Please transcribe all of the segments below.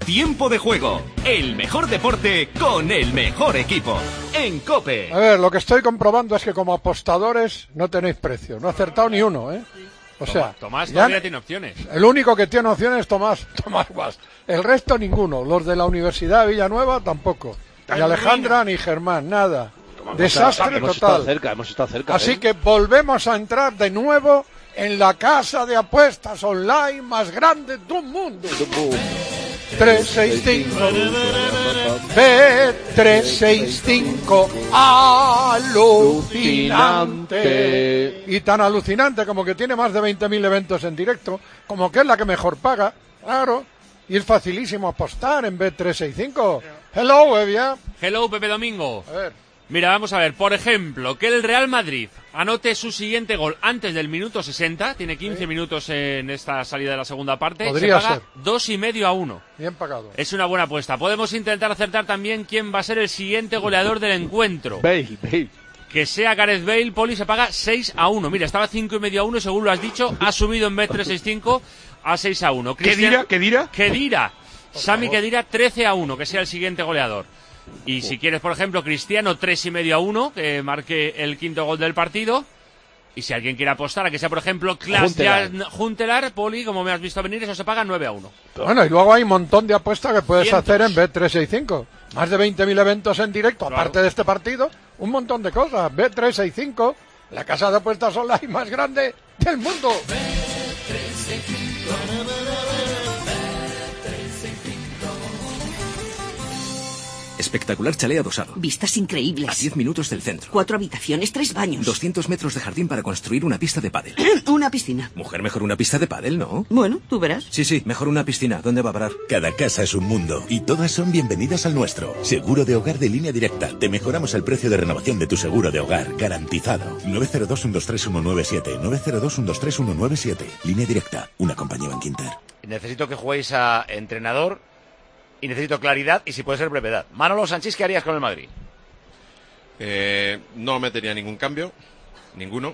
Tiempo de Juego, el mejor deporte con el mejor equipo. En COPE. A ver, lo que estoy comprobando es que como apostadores no tenéis precio. No he acertado ni uno, ¿eh? O sea, Tomás todavía tiene opciones. El único que tiene opciones es Tomás Guas. El resto ninguno. Los de la Universidad de Villanueva tampoco. Ni Alejandra ni Germán, nada. Desastre total. Hemos estado cerca. Así que volvemos a entrar de nuevo en la casa de apuestas online más grande del mundo. 365 B365 alucinante. Y tan alucinante como que tiene más de 20.000 eventos en directo, como que es la que mejor paga, claro. Y es facilísimo apostar en B365. Hello, Evia. Hello, Pepe Domingo. A ver. Mira, vamos a ver, por ejemplo, que el Real Madrid anote su siguiente gol antes del minuto 60, tiene 15 minutos en esta salida de la segunda parte, podría se paga ser 2,5-1. Bien pagado. Es una buena apuesta. Podemos intentar acertar también quién va a ser el siguiente goleador del encuentro. Bale. Que sea Gareth Bale, Poli, se paga 6-1. Mira, estaba 5,5-1 y según lo has dicho, ha subido en Bet365 a 6-1. ¿Qué dirá? Sami Khedira 13-1, que sea el siguiente goleador. Y si quieres, por ejemplo, Cristiano 3,5-1, que marque el quinto gol del partido. Y si alguien quiere apostar a que sea, por ejemplo, Huntelaar, Poli, como me has visto venir, eso se paga 9-1. Bueno, y luego hay un montón de apuestas que puedes Cientos. hacer en Bet365. Más de 20.000 eventos en directo, Claro. aparte de este partido, un montón de cosas. Bet365, la casa de apuestas online más grande del mundo. Espectacular chalet adosado. Vistas increíbles. A 10 minutos del centro. 4 habitaciones, 3 baños. 200 metros de jardín para construir una pista de pádel. Una piscina. Mujer, mejor una pista de pádel, ¿no? Bueno, tú verás. Sí, mejor una piscina. ¿Dónde va a parar? Cada casa es un mundo y todas son bienvenidas al nuestro. Seguro de hogar de Línea Directa. Te mejoramos el precio de renovación de tu seguro de hogar. Garantizado. 902-123-197. 902-123-197. Línea Directa. Una compañía Bankinter. Necesito que juguéis a entrenador y necesito claridad y si puede ser brevedad. Manolo Sanchís, ¿qué harías con el Madrid? No metería ningún cambio, ninguno,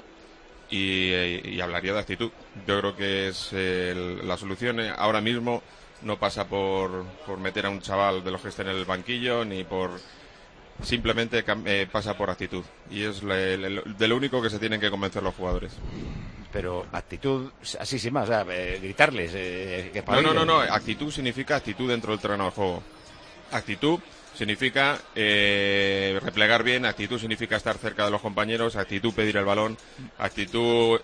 y hablaría de actitud. Yo creo que es la solución ahora mismo no pasa por meter a un chaval de los que estén en el banquillo, ni por simplemente pasa por actitud. Y es de lo único que se tienen que convencer los jugadores. Pero actitud, así sin más, o sea, gritarles. Que No. Actitud significa actitud dentro del terreno de juego. Actitud significa replegar bien, actitud significa estar cerca de los compañeros, actitud pedir el balón, actitud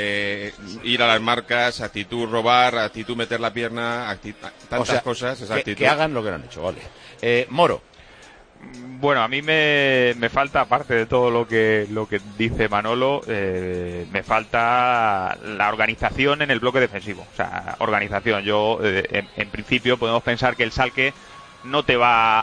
ir a las marcas, actitud robar, actitud meter la pierna, tantas cosas. Es actitud. Que hagan lo que no han hecho, vale. Moro. Bueno, a mí me falta, aparte de todo lo que dice Manolo, me falta la organización en el bloque defensivo. O sea, organización. Yo, en principio, podemos pensar que el Schalke no te va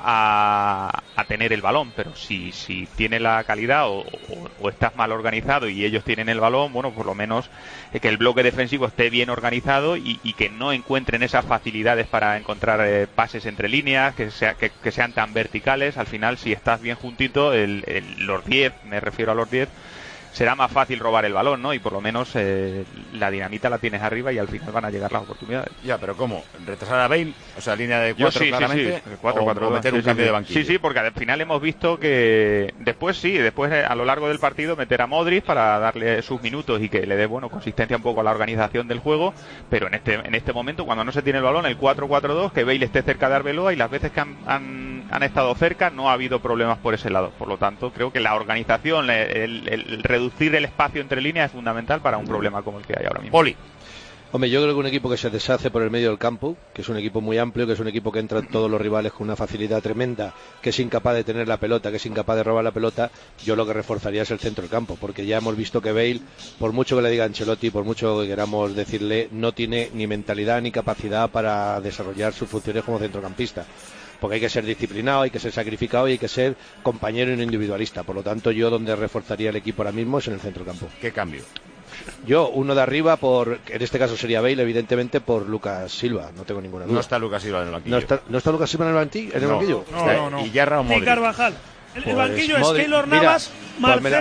a tener el balón, pero si tiene la calidad o estás mal organizado y ellos tienen el balón, bueno, por lo menos que el bloque defensivo esté bien organizado y que no encuentren esas facilidades para encontrar pases entre líneas, que sean tan verticales. Al final, si estás bien juntito, los 10, me refiero a los 10, será más fácil robar el balón, ¿no? Y por lo menos la dinamita la tienes arriba y al final van a llegar las oportunidades. Ya, pero ¿cómo? ¿Retrasar a Bale? O sea, línea de 4 claramente. Sí. 4-4-2. O meter un cambio de banquillo. Sí, porque al final hemos visto que después a lo largo del partido meter a Modric para darle sus minutos y que le dé, consistencia un poco a la organización del juego, pero en este momento, cuando no se tiene el balón, el 4-4-2, que Bale esté cerca de Arbeloa y las veces que han estado cerca no ha habido problemas por ese lado. Por lo tanto, creo que la organización, el reducir el espacio entre líneas es fundamental para un problema como el que hay ahora mismo. Poli. Hombre, yo creo que un equipo que se deshace por el medio del campo, que es un equipo muy amplio, que es un equipo que entra en todos los rivales con una facilidad tremenda, que es incapaz de tener la pelota, que es incapaz de robar la pelota, yo lo que reforzaría es el centro del campo, porque ya hemos visto que Bale, por mucho que le diga Ancelotti, por mucho que queramos decirle, no tiene ni mentalidad ni capacidad para desarrollar sus funciones como centrocampista. Porque hay que ser disciplinado, hay que ser sacrificado y hay que ser compañero y no individualista. Por lo tanto, yo donde reforzaría el equipo ahora mismo es en el centro campo. ¿Qué cambio? Yo, uno de arriba, en este caso sería Bale, evidentemente, por Lucas Silva, no tengo ninguna duda. No está Lucas Silva en el banquillo. ¿No está Lucas Silva en el banquillo? No. ¿Y Yarra o Modric? Carvajal. El banquillo es Modric. Keylor Navas, Mira, Marcelo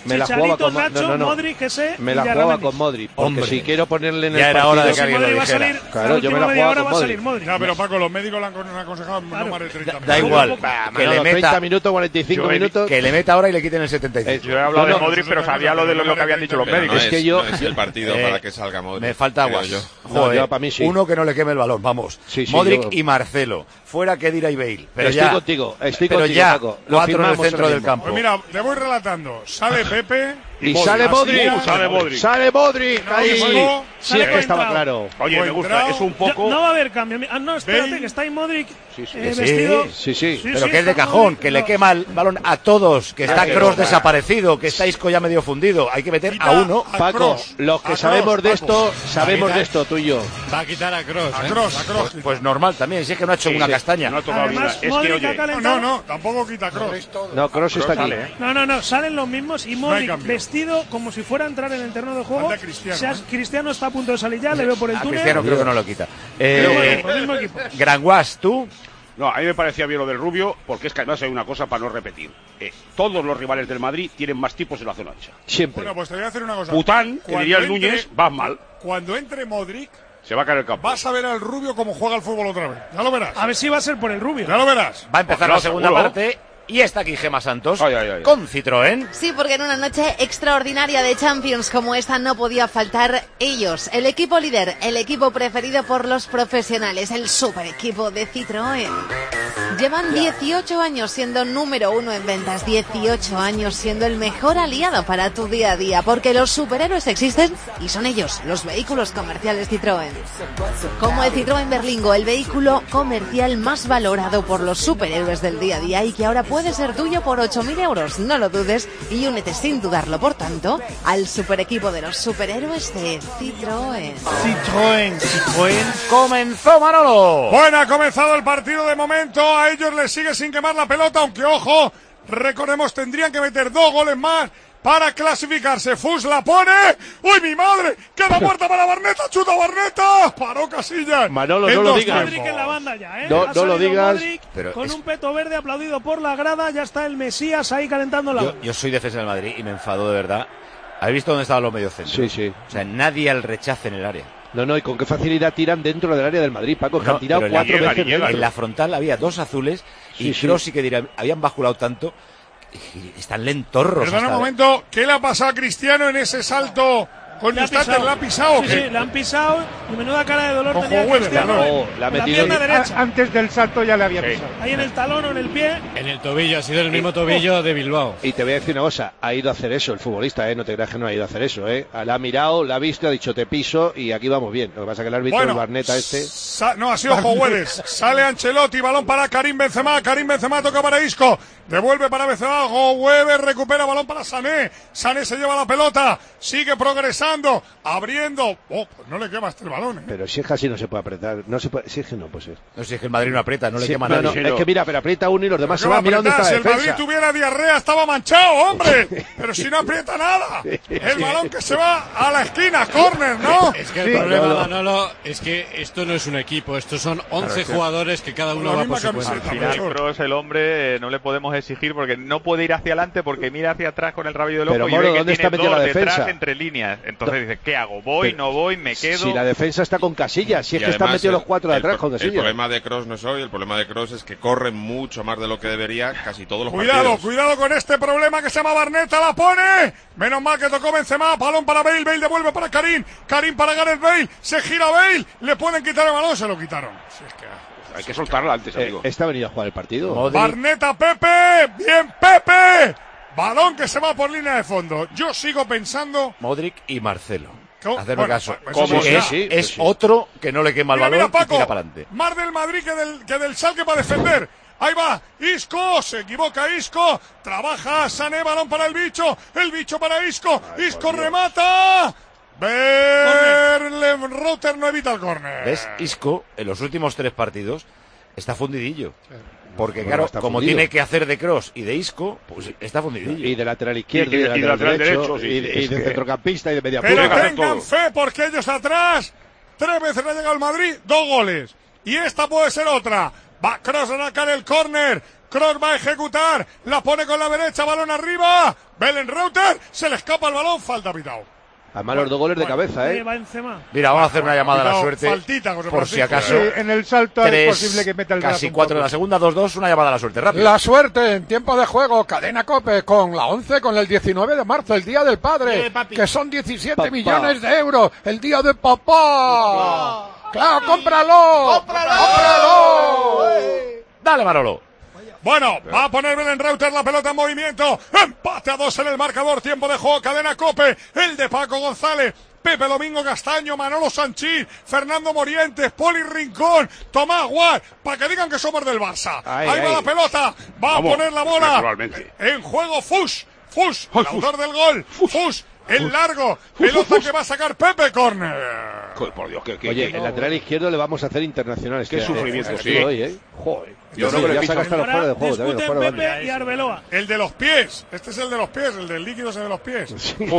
Me la jugaba Chicharito, con Nacho, Modric, Ese Me la jugaba con Modric, porque Hombre. si quiero ponerle en Ya el era partido... hora de que Si alguien lo Modric va a dijera. salir, Claro, la yo me última la media jugaba hora con va a salir Modric. Modric. Ya, pero Paco, los médicos le han aconsejado no más de 30 minutos. Da igual, Que que le 30 meta, minutos, 45 minutos... que le meta ahora y le quiten el 75. Yo he hablado No, de Modric, pero sabía lo que habían dicho los Pero médicos. no Es que yo- no es el partido para que salga Modric. Me falta creo aguas. yo. Joder, yo para mí sí. uno que no le queme el balón, vamos. Sí, sí, Modric yo- y Marcelo. Fuera Kedira y Bale. Pero Estoy ya, contigo, pero ya, Paco. Lo 4 en el firmamos centro ahora del mismo. campo. Pues mira, le voy relatando. Sale Pepe. Y sale Modric, Sale Modric. sale Modric, No, ahí. luego Sí, sale es que estaba Coentrao. claro. Oye, me gusta, es un poco... No va a haber cambio. No, espérate, Bale. que está ahí Modric Sí, sí. vestido. Sí. Pero sí, que es de está cajón, Modric, que le no. quema el balón a todos, que está Claro, Kroos claro. desaparecido, que está Isco ya medio fundido. Hay que meter Quita a uno. a Paco, Kroos. los que A sabemos Kroos, de Paco. esto, sabemos de esto, tú y yo. Va a quitar a Kroos, A Kroos. Pues normal también, si es que no ha hecho una castaña. No ha tocado ni una. Además, Es que, Modric ha oye, calentado. No, tampoco quita Kroos. No, Kroos está aquí. sale, ¿eh? No, salen los mismos y hay Modric cambio. vestido como si fuera a entrar en el terreno de juego. Falta Cristiano, Cristiano está a punto de salir ya, le veo por el A túnel. Cristiano creo que no lo quita. Mismo equipo. Granguas, tú. no, a mí me parecía bien lo del Rubio, porque es que además hay una cosa para no repetir. Todos los rivales del Madrid tienen más tipos en la zona ancha. Siempre. Bueno, pues te voy a hacer una cosa. Pután, que Cuando diría el entre- Núñez, va mal. Cuando entre Modric, Se va a caer el campo. vas a ver al Rubio cómo juega al fútbol otra vez. Ya lo verás. A ver si va a ser por el rubio. Ya lo verás. Va a empezar No, la segunda seguro. parte. Y está aquí Gemma Santos Ay, ay, ay. con Citroën. Sí, porque en una noche extraordinaria de Champions como esta no podía faltar ellos. El equipo líder, el equipo preferido por los profesionales, el super equipo de Citroën. Llevan 18 años siendo número 1 en ventas, 18 años siendo el mejor aliado para tu día a día, porque los superhéroes existen y son ellos, los vehículos comerciales Citroën. Como el Citroën Berlingo, el vehículo comercial más valorado por los superhéroes del día a día y que ahora puede ser tuyo por 8.000 euros. No lo dudes y únete sin dudarlo, por tanto, al super equipo de los superhéroes de Citroën. Citroën. Comenzó Manolo. Bueno, ha comenzado el partido de momento. A ellos les sigue sin quemar la pelota, aunque ojo, recordemos, tendrían que meter 2 goles más para clasificarse. Fus la pone. ¡Uy, mi madre! ¡Queda muerta para Barneta! ¡Chuta Barneta! Paró Casillas. Manolo, En no lo dos digas. Modric en la banda ya, ¿eh? No, Ha no salido lo digas. Modric Pero con es- un peto verde aplaudido por la grada. Ya está el Mesías ahí calentando la. Yo soy defensa del Madrid y me enfado de verdad. ¿Habéis visto dónde estaban los mediocentros? Sí, sí. O sea, nadie al rechace en el área. No, y con qué facilidad tiran dentro del área del Madrid, Paco, que han tirado pero en la- 4 veces llega, dentro. En la frontal había 2 azules y Sí, sí. Kroos y que habían basculado tanto. Y están lentorros. Perdona un hasta- momento. ¿Qué le ha pasado a Cristiano en ese salto con Le ha Eustater? pisado. ¿La ha pisado o Sí, qué? sí, le han pisado y menuda cara de dolor Ojo, tenía huele, Cristiano. claro. Oh, la ha En la metido pierna derecha. Antes del salto ya le había pisado. Ahí en el talón o en el pie. En el tobillo, ha sido el mismo tobillo de Bilbao. Y te voy a decir una cosa, ha ido a hacer eso el futbolista, no te creas que no ha ido a hacer eso, La ha mirado, la ha visto, ha dicho te piso y aquí vamos bien. Lo que pasa es que el árbitro, el Barneta No, ha sido Joguedes. Sale Ancelotti, balón para Karim Benzema. Karim Benzema toca para Isco. Devuelve para Benzema. Joguedes recupera balón para Sané. Sané se lleva la pelota. Sigue progresando. Abriendo. Oh, pues no le quema este balón, Pero si es que así no se puede apretar, no se puede, si es que no puede ser. No sé, si es que el Madrid no aprieta, no le Sí, quema a no, nadie. no, es que mira, pero aprieta uno y los demás se ¿Qué va a van mirando dónde apretar? está Si la el Madrid defensa. tuviera diarrea, estaba manchado, hombre. Pero si no aprieta nada. El balón que se va a la esquina, córner, ¿no? Es que el problema, Manolo, es que esto no es un equipo, estos son 11 jugadores que cada uno va por su cuenta. Al final, Kroos, el hombre, no le podemos exigir porque no puede ir hacia adelante porque mira hacia atrás con el rabillo del ojo Pero, y Moro, ve que ¿dónde tiene está metida dos la detrás defensa? entre líneas. Entonces dice, ¿qué hago? ¿Voy? Pero- ¿No voy? ¿Me quedo? Si la defensa está con Casillas, si es Y que están además, metidos los 4 de atrás con El Casillas. problema de Kroos no es hoy, el problema de Kroos es que corre mucho más de lo que debería casi todos los Cuidado, partidos. cuidado con este problema que se llama Barneta, la pone. Menos mal que tocó Benzema, balón para Bale, Bale devuelve para Karim, Karim para Gareth Bale, se gira Bale, le pueden quitar el balón, se lo quitaron. Si es que... Hay que soltarla antes, amigo. ¿Está venido a jugar el partido? Modric. Barneta, Pepe, bien Pepe. Balón que se va por línea de fondo. Yo sigo pensando... Modric y Marcelo. ¿Cómo? Hacerme Bueno, caso. pues Como eso que sí, es otro que no le quema el Mira, balón mira, y tira Paco, para adelante. más del Madrid que del Schalke para defender. Ahí va, Isco, se equivoca Isco, trabaja Sané, balón para el bicho para Isco, Isco remata. Router no evita el córner. ¿Ves? Isco, en los últimos 3 partidos, está fundidillo. Porque Bueno, claro, está como fundido. tiene que hacer de Kroos y de Isco, pues está fundidillo. Y de lateral izquierdo, Y y de de lateral derecho, sí, y sí, de, y es de que- centrocampista y de media Pero punta. tengan fe porque ellos atrás, 3 veces le ha llegado el Madrid, 2 goles. Y esta puede ser otra. Va Kroos a sacar el córner. Kroos va a ejecutar. La pone con la derecha. Balón arriba. Belenreuter. Se le escapa el balón. Falta pitado. Además los 2 goles de cabeza, Mira, vamos a hacer una llamada a la suerte. Faltita, José por si Francisco. acaso. En el salto es posible que meta el brazo Casi un 4 de poco. la segunda, 2-2, una llamada a la suerte. Rápido. La suerte en tiempo de juego, Cadena COPE con la 11, con el 19 de marzo, el Día del Padre, que son 17 millones de euros, el Día de Papá. ¡Claro, cómpralo! Dale, Manolo. Bueno, va a poner Belenreuter la pelota en movimiento. Empate a 2 en el marcador. Tiempo de juego. Cadena COPE. El de Paco González. Pepe Domingo Castaño, Manolo Sanchís, Fernando Morientes, Poli Rincón, Tomás Guar, para que digan que somos del Barça. Ahí va la pelota, va a poner la bola. En juego Fuchs, el autor del gol. Fuchs, el largo, pelota que va a sacar Pepe, córner. Por Dios, Oye, el lateral izquierdo le vamos a hacer internacional. Qué sufrimiento, sí. Hoy, Joder. Yo creo que ya saca hasta los fuera de juego. Discuten Pepe y Arbeloa. El de los pies, este es el de los pies, el del líquido es el de los pies.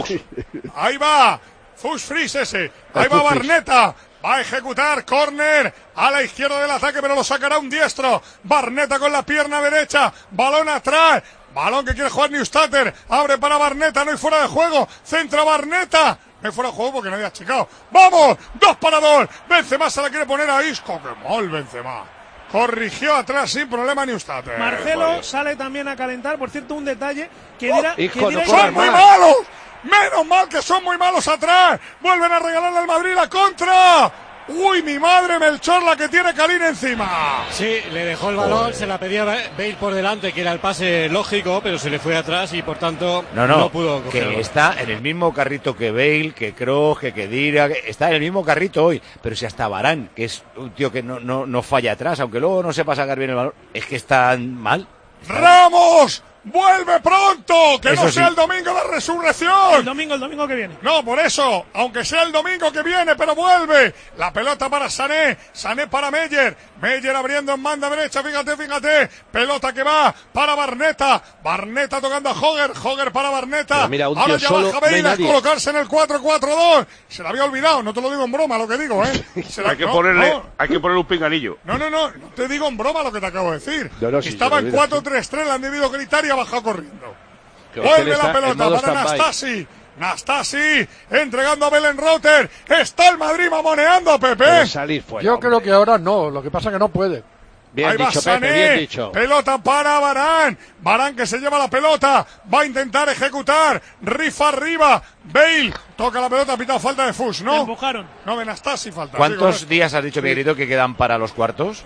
Ahí va. Fuchs Fries ese. Ahí va Barneta. Va a ejecutar córner a la izquierda del ataque, pero lo sacará un diestro. Barneta con la pierna derecha. Balón atrás. Balón que quiere jugar Neustatter. Abre para Barneta. No hay fuera de juego. Centra Barneta. No hay fuera de juego porque nadie ha checado. ¡Vamos! 2-2. Benzema se la quiere poner a Isco. ¡Qué mal Benzema! Corrigió atrás sin problema Neustatter. Marcelo sale también a calentar. Por cierto, un detalle que dirá... ¡Son muy malos! ¡Menos mal que son muy malos atrás! ¡Vuelven a regalarle al Madrid la contra! ¡Uy, mi madre, Melchor, la que tiene Kalin encima! Sí, le dejó el balón, se la pedía Bale por delante, que era el pase lógico, pero se le fue atrás y por tanto no pudo cogerlo. Que está en el mismo carrito que Bale, que Kroos, que Khedira, está en el mismo carrito hoy. Pero si hasta Varane, que es un tío que no falla atrás, aunque luego no sepa sacar bien el balón, es que están mal. ¡Ramos! ¡Vuelve pronto! ¡Que eso no sea sí. el domingo de resurrección! El domingo que viene. No, por eso, aunque sea el domingo que viene, pero vuelve. La pelota para Sané, Sané para Meyer. Meyer abriendo en banda derecha, fíjate. Pelota que va para Barneta. Barneta tocando a Hoger para Barneta. Pero mira, un ahora tío ya solo, baja Bale no hay a nadie. colocarse en el 4-4-2. Se la había olvidado, no te lo digo en broma lo que digo, Hay que ponerle un pinganillo. No te digo en broma lo que te acabo de decir. Sí, Estaba en 4-3-3, le han debido gritar y ha bajado corriendo. Vuelve la pelota para Nastasi. Nastasi entregando a Belenreuter. Está el Madrid mamoneando a Pepe. Yo creo que ahora no, lo que pasa que no puede. Ahí va Sané. bien dicho. Pelota para Varane. Varane que se lleva la pelota. Va a intentar ejecutar. Rifa arriba. Bale toca la pelota. Ha pitado falta de Fuchs, ¿no? Le empujaron. No, de Nastasi falta. ¿Cuántos días has dicho, Miguelito, que quedan para los cuartos?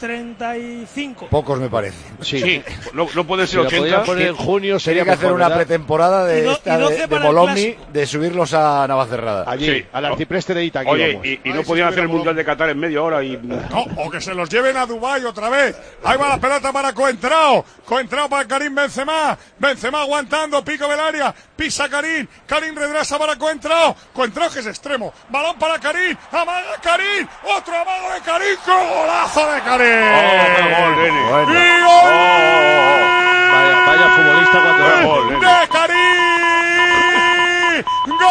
35. Pocos me parece. Sí. No puede ser Si lo 80. podían poner en junio sería Sería que hacer mejor, una ¿verdad? pretemporada de, Y esta de 12 para el Bologna, clásico. de subirlos a Navacerrada. Allí, Sí. al arcipreste de Itaquí. Oye, vamos. y no podían hacer el Mundial de Qatar en media hora y... No, o que se los lleven a Dubái otra vez. Ahí va la pelota para Coentrao. Coentrao para Karim Benzema. Benzema aguantando, pico del área. Pisa Karim. Karim regresa para Coentrao. Coentrao que es extremo. Balón para Karim. Amaga Karim. Otro amago de Karim. ¡Qué golazo de Karim! gol, nene. ¡Y gol! Vaya futbolista cuando gol, nene. ¡De Karim!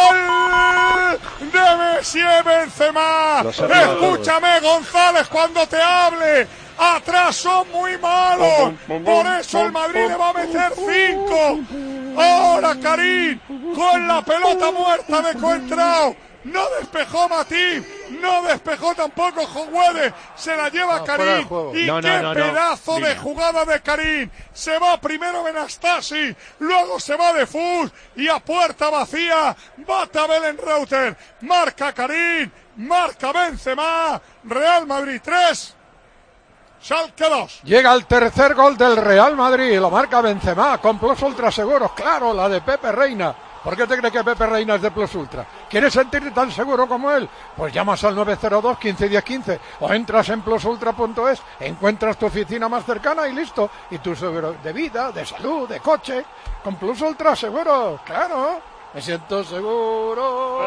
¡Gol de Messi Benzema! Lo sabía Escúchame, González, cuando te hable. Atrás son muy malos. Por eso el Madrid le va a meter 5. Ahora Karim con la pelota muerta de Coentrao. No despejó Matip, no despejó tampoco Joguede, se la lleva Karim. Y qué pedazo de jugada de Karim. Se va primero Benastasi, luego se va de Fuchs y a puerta vacía bata Belenreuter. Marca Karim, marca Benzema. Real Madrid 3, Schalke 2. Llega el tercer gol del Real Madrid, lo marca Benzema con Plus Ultra Seguros, claro, la de Pepe Reina. ¿Por qué te crees que Pepe Reina es de Plus Ultra? ¿Quieres sentirte tan seguro como él? Pues llamas al 902 15 10 15 o entras en plusultra.es, encuentras tu oficina más cercana y listo. Y tu seguro de vida, de salud, de coche, con Plus Ultra Seguros, claro. Me siento seguro.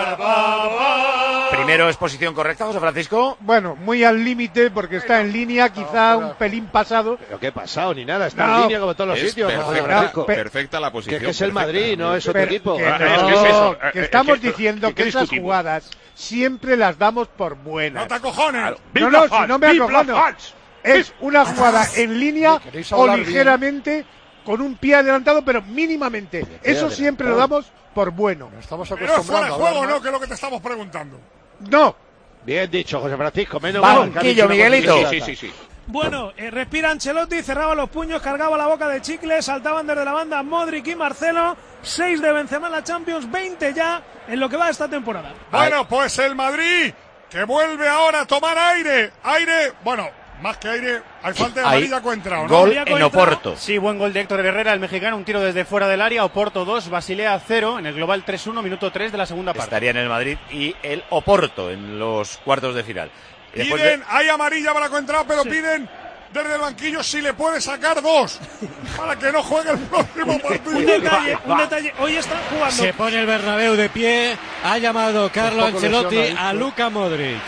Primero, exposición correcta, José Francisco. Bueno, muy al límite porque está en línea, quizá un pelín pasado. Pero qué ha pasado, ni nada, está en línea como todos los Es sitios. perfecta la posición. Que es el Madrid, no es otro equipo. Que estamos diciendo que esas jugadas siempre las damos por buenas. No te acojones. No, si no me acojono. es una jugada en línea ¿Queréis o hablar ligeramente con un pie adelantado, pero mínimamente. Eso siempre lo damos por bueno. Estamos Pero es fuera de juego, ¿no? Que es lo que te estamos preguntando. No. Bien dicho, José Francisco. Menos Banquillo, Miguelito. Sí. Bueno, respira Ancelotti, cerraba los puños, cargaba la boca de chicle, saltaban desde la banda Modric y Marcelo. 6 de Benzema en la Champions, 20 ya en lo que va de esta temporada. Bueno, pues el Madrid, que vuelve ahora a tomar aire. Bueno, más que aire, hay falta de amarilla Coentrao, ¿no? Gol en Oporto. Sí, buen gol de Héctor Herrera, el mexicano, un tiro desde fuera del área. Oporto 2, Basilea 0, en el global 3-1, minuto 3 de la segunda parte. Estaría en el Madrid y el Oporto en los cuartos de final. Piden, hay amarilla para Coentrao, pero piden desde el banquillo si le puede sacar 2 para que no juegue el próximo partido. Un detalle, hoy están jugando. Se pone el Bernabéu de pie, ha llamado Carlo Ancelotti a Luka Modric.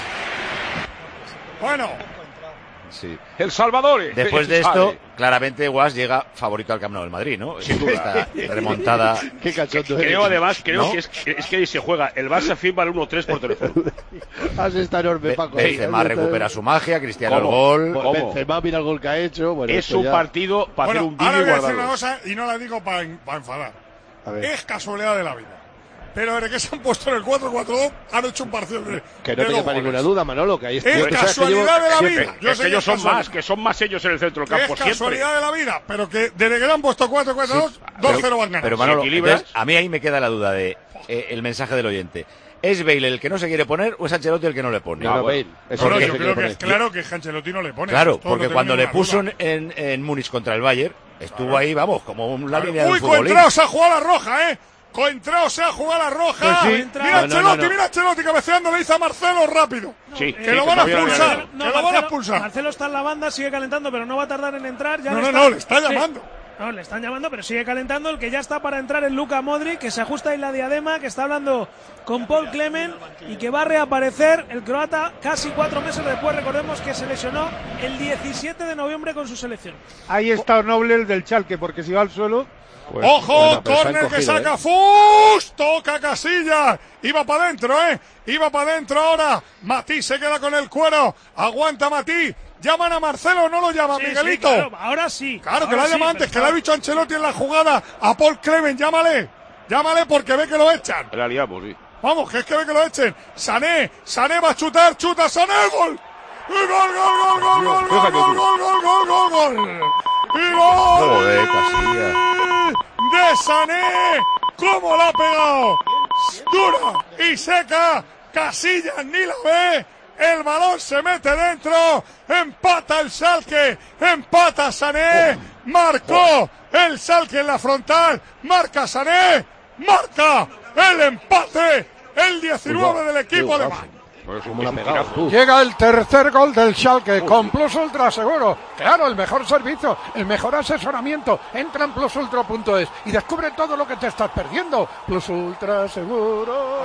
Bueno. Sí. El Salvador. Después de esto, claramente Guas llega favorito al Camp Nou del Madrid, ¿no? Sin duda. Esta remontada. Qué cachondo. Creo además, ¿no? que es que se juega el Barça firma el 1-3 por teléfono. Está enorme, Paco. Benzema recupera su magia, Cristiano el gol. Benzema mira el gol que ha hecho. Bueno, es un partido para hacer un vídeo y ahora voy a decir guardarlo. una cosa y no la digo para enfadar. Es casualidad de la vida. Pero desde que se han puesto en el 4-4-2 han hecho un partido de que no te quepa ninguna duda, Manolo, que ahí está. Es casualidad de la vida. Es que ellos son más ellos en el centro del campo siempre. Es casualidad de la vida, pero que desde que le han puesto 4-4-2, 2-0 van ganando. Pero Manolo, entonces, a mí ahí me queda la duda de el mensaje del oyente. ¿Es Bale el que no se quiere poner o es Ancelotti el que no le pone? No, Bale. Yo creo que es claro que Ancelotti no le pone. Claro, porque cuando le puso en Múnich contra el Bayern, estuvo ahí, vamos, como una línea de futbolín. Coentrao se ha jugado la roja, Coentrao se ha jugado la roja. Pues sí. Mira Ancelotti cabeceando, le dice a Marcelo rápido. Sí, que lo van a expulsar. Lo van a expulsar. Marcelo está en la banda, sigue calentando, pero no va a tardar en entrar. Le está llamando. No, le están llamando, pero sigue calentando. El que ya está para entrar es Luka Modric, que se ajusta en la diadema, que está hablando con Paul Clement y que va a reaparecer el croata casi 4 meses después. Recordemos que se lesionó el 17 de noviembre con su selección. Ahí está Noble, el del Schalke, porque si va al suelo... Pues, ¡ojo! Córner que saca Fus, toca Casillas, iba para adentro, iba para adentro ahora. Matí se queda con el cuero, aguanta Matí. Llaman a Marcelo, no lo llama Miguelito. Sí, claro, ahora sí. Claro que la llama antes, que le ha dicho Ancelotti en la jugada a Paul Clement, llámale porque ve que lo echan. La liamos, sí. Vamos, que es que ve que lo echen. Sané va a chuta Sané, gol. ¡Gol! ¡Y gol! Joder, Casillas. De Sané, ¿cómo la ha pegado? Dura y seca, Casillas ni la ve, el balón se mete dentro, empata el Schalke, empata Sané, marcó el Schalke en la frontal, marca Sané, marca el empate, el 19 del equipo alemán. Llega el tercer gol del Schalke con Plus Ultra Seguro. Claro, el mejor servicio, el mejor asesoramiento. Entra en plusultra.es y descubre todo lo que te estás perdiendo. Plus Ultra Seguro.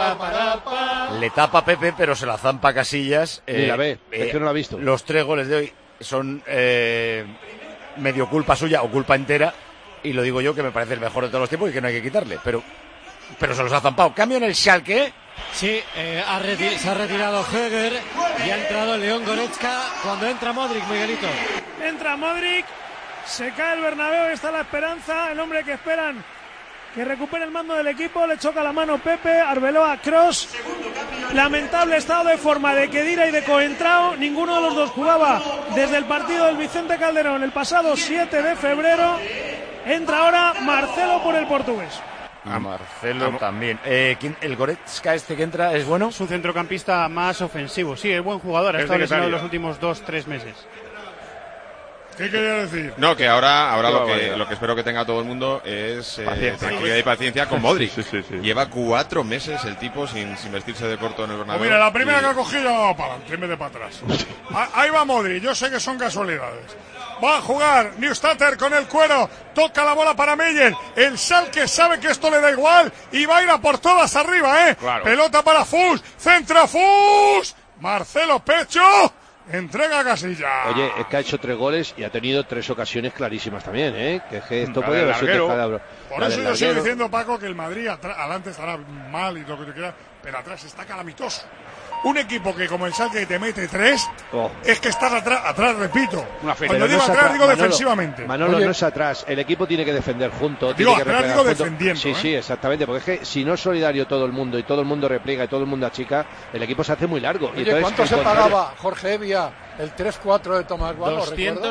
Le tapa Pepe, pero se la zampa Casillas. Ni la ve, es que no la ha visto. Los 3 goles de hoy son medio culpa suya o culpa entera. Y lo digo yo, que me parece el mejor de todos los tiempos y que no hay que quitarle. Pero se los ha zampado. Cambio en el Schalke. Sí, se ha retirado Höger y ha entrado León Goretzka. Cuando entra Modric, Miguelito. Entra Modric, se cae el Bernabéu, está la esperanza, el hombre que esperan que recupere el mando del equipo, le choca la mano Pepe, Arbeloa, Kroos. Lamentable estado de forma de Khedira y de Coentrao, ninguno de los dos jugaba desde el partido del Vicente Calderón el pasado 7 de febrero. Entra ahora Marcelo por el portugués. A Marcelo también. ¿El Goretzka que entra es bueno? Es un centrocampista más ofensivo. Sí, es buen jugador. Ha estado lesionado en los últimos 2-3 meses. ¿Qué quería decir? No, que ahora lo que espero que tenga todo el mundo es tranquilidad y paciencia con Modric. Sí. Lleva 4 meses el tipo sin vestirse de corto en el Bernabéu. Pues mira, la primera que ha cogido va para adelante en vez de para atrás. Ahí va Modric, yo sé que son casualidades. Va a jugar Neustatter con el cuero, toca la bola para Meyer, el Schalke sabe que esto le da igual y va a ir a por todas arriba, Claro. Pelota para Fus, centra Fus, Marcelo Pecho, entrega a Casillas. Oye, es que ha hecho 3 goles y ha tenido 3 ocasiones clarísimas también, que esto puede haber sido calabro. Por eso yo sigo diciendo, Paco, que el Madrid adelante estará mal y lo que tú quieras, pero atrás está calamitoso. un equipo que como el Schalke te mete 3, es que estás atrás, repito. Cuando digo atrás, digo defensivamente. Manolo, no es atrás, el equipo tiene que defender junto. Digo tiene que atrás, digo defendiendo. Sí, exactamente, porque es que si no es solidario todo el mundo y todo el mundo repliega y todo el mundo achica, el equipo se hace muy largo. Oye, y entonces, ¿cuánto se pagaba, Jorge Evia, el 3-4 de Tomás Gualo?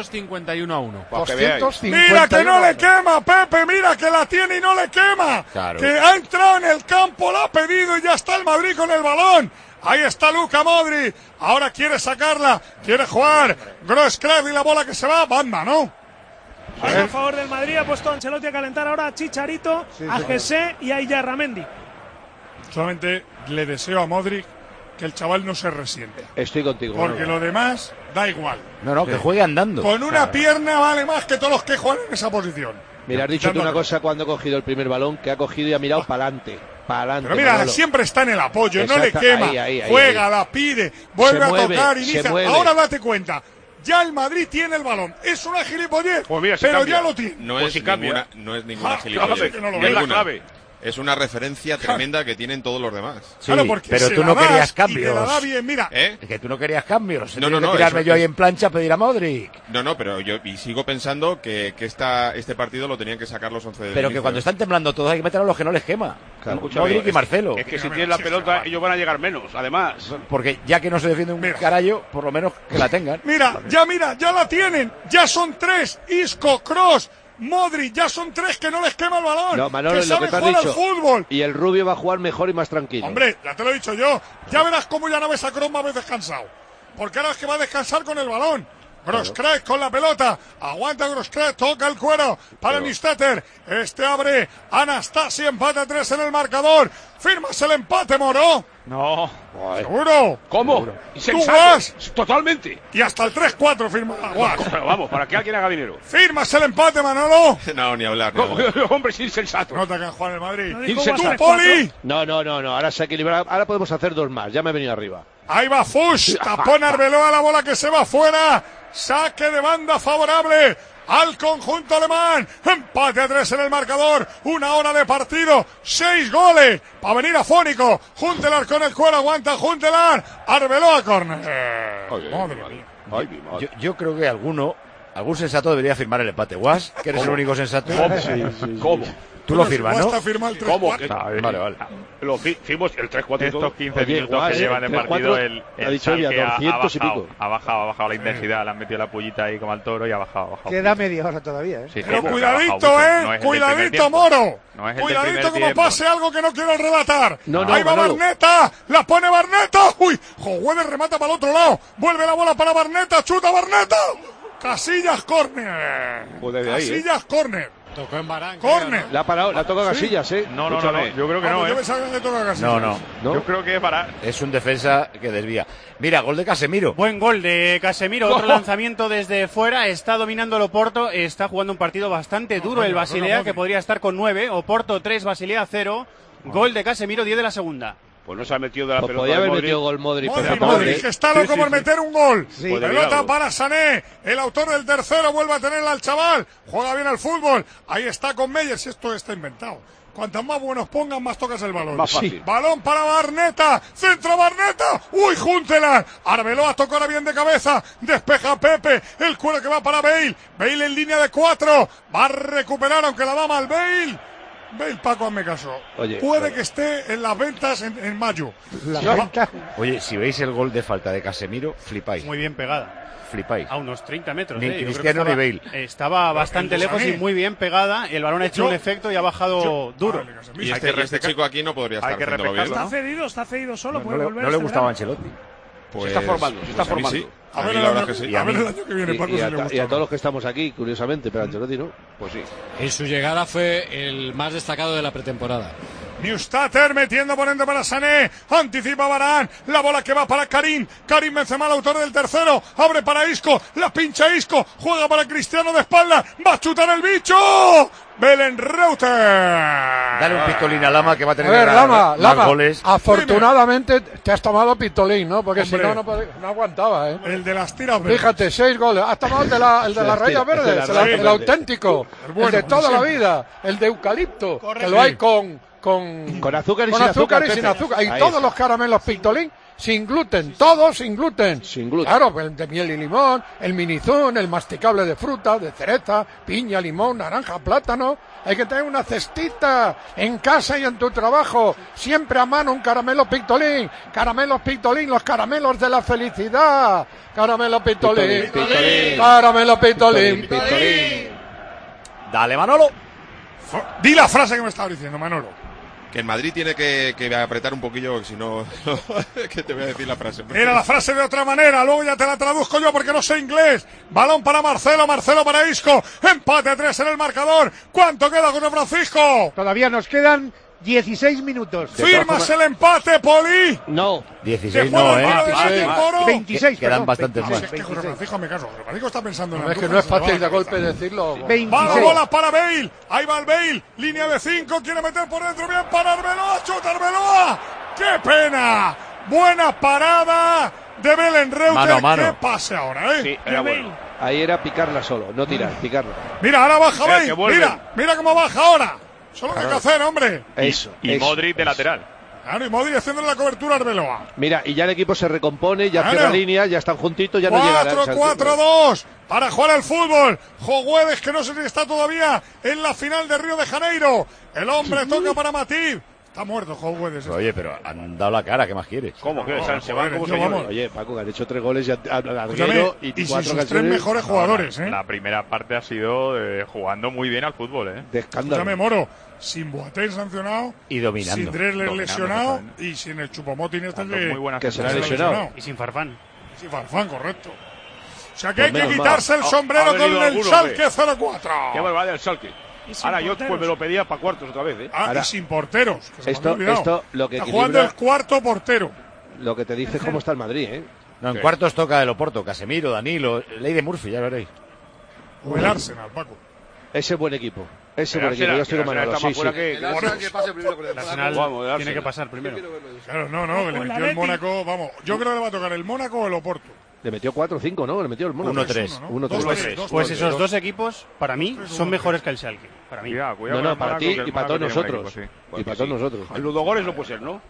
251-1. 251. Mira que no le quema, Pepe, mira que la tiene y no le quema. Claro. Que ha entrado en el campo, la ha pedido y ya está el Madrid con el balón. Ahí está Luka Modric. Ahora quiere sacarla, quiere jugar. Gross-Kreg y la bola que se va, banda, ¿no? A favor del Madrid, ha puesto Ancelotti a calentar ahora a Chicharito, a José y a Iyarramendi. Solamente le deseo a Modric que el chaval no se resiente. Estoy contigo. Porque lo demás da igual. No, que juegue andando. Con una pierna vale más que todos los que juegan en esa posición. Mira, has dicho tú una cosa cuando ha cogido el primer balón, que ha cogido y ha mirado para adelante. Pero mira, Manolo. siempre está en el apoyo, no le quema. Ahí, juega, la pide, vuelve a tocar, inicia. mueve. Ahora date cuenta. Ya el Madrid tiene el balón. Es una gilipollez, pues mira, pero cambia. ya lo tiene. No es ninguna gilipollez. Es la clave. Es una referencia tremenda que tienen todos los demás. Sí, pero tú no querías cambios. Te la da bien, mira. Es que tú no querías cambios. No, tirarme yo ahí en plancha a pedir a Modric. No, pero yo sigo pensando que este partido lo tenían que sacar los 11 de Pero que cuando están temblando todos hay que meter a los que no les quema. Claro, Modric y Marcelo. Es que si tienes la pelota ellos van a llegar menos, además. Porque ya que no se defiende un carallo, por lo menos que la tengan. Mira, ya la tienen. Ya son 3. Isco, Kroos, Modric, ya son 3 que no les quema el balón. No, Manolo, que es lo saben que te has jugar dicho. al fútbol. Y el Rubio va a jugar mejor y más tranquilo. Hombre, ya te lo he dicho yo. Ya verás cómo ya no ves a Kroos más vez descansado. Porque ahora es que va a descansar con el balón. Gross-Kreg con la pelota. Aguanta Gross-Kreg, toca el cuero para Nisteter. Este abre Anastasi, empate 3 en el marcador. ¿Firmas el empate, Moro? No. ¿Seguro? ¿Cómo? ¿Tú vas? Totalmente. Y hasta el 3-4 firma Guas. Vamos, para que alguien haga dinero. ¿Firmas el empate, Manolo? No, ni hablar. Hombre, es insensato. No te hagan jugar el Madrid. Insensato. Poli. No. Ahora se ha equilibrado. Ahora podemos hacer 2 más. Ya me he venido arriba. Ahí va Fuchs. Tapón Arbeloa, la bola que se va fuera. Saque de banda favorable al conjunto alemán. Empate a 3 en el marcador. 1 hora de partido. 6 goles. Para venir afónico. Juntelar con el cuero. Aguanta Juntelar. Arbeloa córner. Madre mía. Yo creo que algún sensato debería firmar el empate. Guas, que eres el único sensato. ¿Cómo? Tú lo firmas, ¿no? ¿Cómo? Vale. Lo firmos el 3-4 y todo. Estos 15 minutos que llevan de partido, el Schalke ha bajado la intensidad, le han metido la pullita ahí como al toro y ha bajado. Queda media hora todavía, ¿eh? Sí, pero cuidadito, cuidadito, Moro. Cuidadito como pase algo que no quiero relatar. Ahí va Barneta, la pone Barneta. Uy, Joder remata para el otro lado. Vuelve la bola para Barneta, chuta Barneta. Casillas, córner. Casillas, córner. Tocó en Barán. ¡Córner! La ha parado, la toca Casillas, ¿eh? No, yo creo que no, Yo pensaba que le toca Casillas. No. Yo creo que es para... Es un defensa que desvía. Mira, gol de Casemiro. Buen gol de Casemiro, otro lanzamiento desde fuera, está dominando el Oporto, está jugando un partido bastante duro el Basilea, que podría estar con 9, Oporto 3, Basilea 0, gol de Casemiro, 10 de la segunda. Pues no se ha metido de la pelota. Podía haber metido gol Modric. Modric está loco por meter un gol. Pelota para Sané. El autor del tercero vuelve a tenerla al chaval. Juega bien al fútbol. Ahí está con Meyers. Esto está inventado. Cuantos más buenos pongan, más tocas el balón. Más fácil. Balón para Barneta. Centro Barneta. Uy, Juntelar. Arbeloa tocó ahora bien de cabeza. Despeja Pepe. El cuero que va para Bale. Bale en línea de 4. Va a recuperar aunque la da mal Bale. Paco, hazme caso. Puede que esté en las ventas en mayo. Oye, si veis el gol de falta de Casemiro, flipáis. Muy bien pegada. Flipáis. A unos 30 metros. Ni Cristiano ni Bale. Estaba bastante lejos y muy bien pegada. El balón ha hecho un efecto y ha bajado duro. Y este chico aquí no podría estar haciéndolo bien. Está cedido solo. No le gustaba a Ancelotti. Pues, se está formando. Sí. A ver el año que viene, Paco, y a todos los que estamos aquí, curiosamente, pero Ancelotti no. Pues sí. En su llegada fue el más destacado de la pretemporada. Neustater metiendo por dentro para Sané, anticipa Varane, la bola que va para Karim Benzema, el autor del tercero, abre para Isco, la pincha Isco, juega para Cristiano de espalda, va a chutar el bicho, Belén Reuter. Dale un pistolín a Lama que va a tener Lama, goles. Afortunadamente te has tomado pistolín, ¿no? Porque si no aguantaba, ¿eh? El de las tiras verdes. Fíjate, 6 goles. Has tomado el de las rayas verdes, el auténtico, el de toda la vida, el de eucalipto, que lo hay con azúcar y sin azúcar. Y todos los caramelos pistolín sin gluten, todo sin gluten. Sin gluten. Claro, pues el de miel y limón, el minizón, el masticable de fruta, de cereza, piña, limón, naranja, plátano. Hay que tener una cestita en casa y en tu trabajo. Siempre a mano un caramelo Pictolín. Caramelos Pictolín, los caramelos de la felicidad. Caramelo Pictolín. Caramelo Pictolín. Dale, Manolo. Di la frase que me estaba diciendo, Manolo. Que el Madrid tiene que apretar un poquillo, si no, que te voy a decir la frase. Era la frase de otra manera, luego ya te la traduzco yo porque no sé inglés. Balón para Marcelo, Marcelo para Isco. Empate 3 en el marcador. ¿Cuánto queda, José Francisco? Todavía nos quedan 16 minutos. ¿Firmas el empate, Poli? No. 16 no, 26. Quedan bastantes más. Es que José Francisco me caso. José Francisco está pensando en Es que no es fácil de golpe decirlo. 26. Va la bola para Bale. Ahí va el Bale. Línea de 5. Quiere meter por dentro. Bien para Arbeloa. Chuta Arbeloa. ¡Qué pena! Buena parada de Belén Reuter. Mano a mano. ¿Qué pase ahora, Sí, era bueno. Ahí era picarla solo, no tirar, picarla. Mira, ahora baja Mira, Bale. que vuelve. Mira cómo baja ahora. Solo que hay que hacer, hombre. Eso. Y eso. Modric de lateral. Claro, y Modric haciéndole la cobertura a Arbeloa. Mira, y ya el equipo se recompone, ya Claro. cierra línea, ya están juntitos, ya no llegará. 4-4-2 para jugar al fútbol. Joguedes, que no sé si está todavía en la final de Río de Janeiro. El hombre toca para Matip. Está muerto Joguedes. Oye, pero han dado la cara, ¿qué más quieres? ¿Cómo que se van como yo, señores? vamos. Oye, Paco, que han hecho 3 goles ya Escúchame, Arguero y sin 4 sus 3 ocasiones mejores jugadores, ¿eh? La primera parte ha sido jugando muy bien al fútbol, de escándalo. Escúchame, Moro. Sin Boateng sancionado, Y dominando. sin Drexler Dominando lesionado totalmente. y sin el Chupomoting este Dando que muy buenas que se le ha sensaciones. lesionado. Y sin Farfán. Sí, Farfán, correcto. O sea que Pues hay que menos quitarse el mal. sombrero Ha con venido el alguno, Schalke hombre. 04. Qué barbaridad el Schalke. Y sin Ahora yo porteros. pues me lo pedía para cuartos otra vez, ¿eh? Y sin porteros. Que se me Esto- había olvidado. esto lo que Está equilibra- jugando el cuarto portero. Lo que te dice es cómo está el Madrid, ¿eh? No, en cuartos toca el Oporto, Casemiro, Danilo, Ley de Murphy, ya veréis. O el Arsenal, Paco. Ese buen equipo. Ese El buen equipo. Arsenal- Yo estoy el con Arsenal Manolo. está Sí, más fuera sí. que- El Arsenal que pase primero con el El Arsenal Vamos, el tiene que Arsenal. pasar primero. Claro, no, que le O el metió el Atleti. Mónaco. Vamos, yo creo que le va a tocar el Mónaco o el Oporto. Le metió 4 o 5, ¿no? Le metió el mono. 1-3. 1-3. Pues esos dos equipos, para mí, son mejores que el Schalke. Para mí. Cuidado, cuidado No, con no, el para Mónaco, ti que el y para todos Mónaco tiene buen nosotros. equipo, Y para todos nosotros. El Ludogorets no puede ser, ¿no?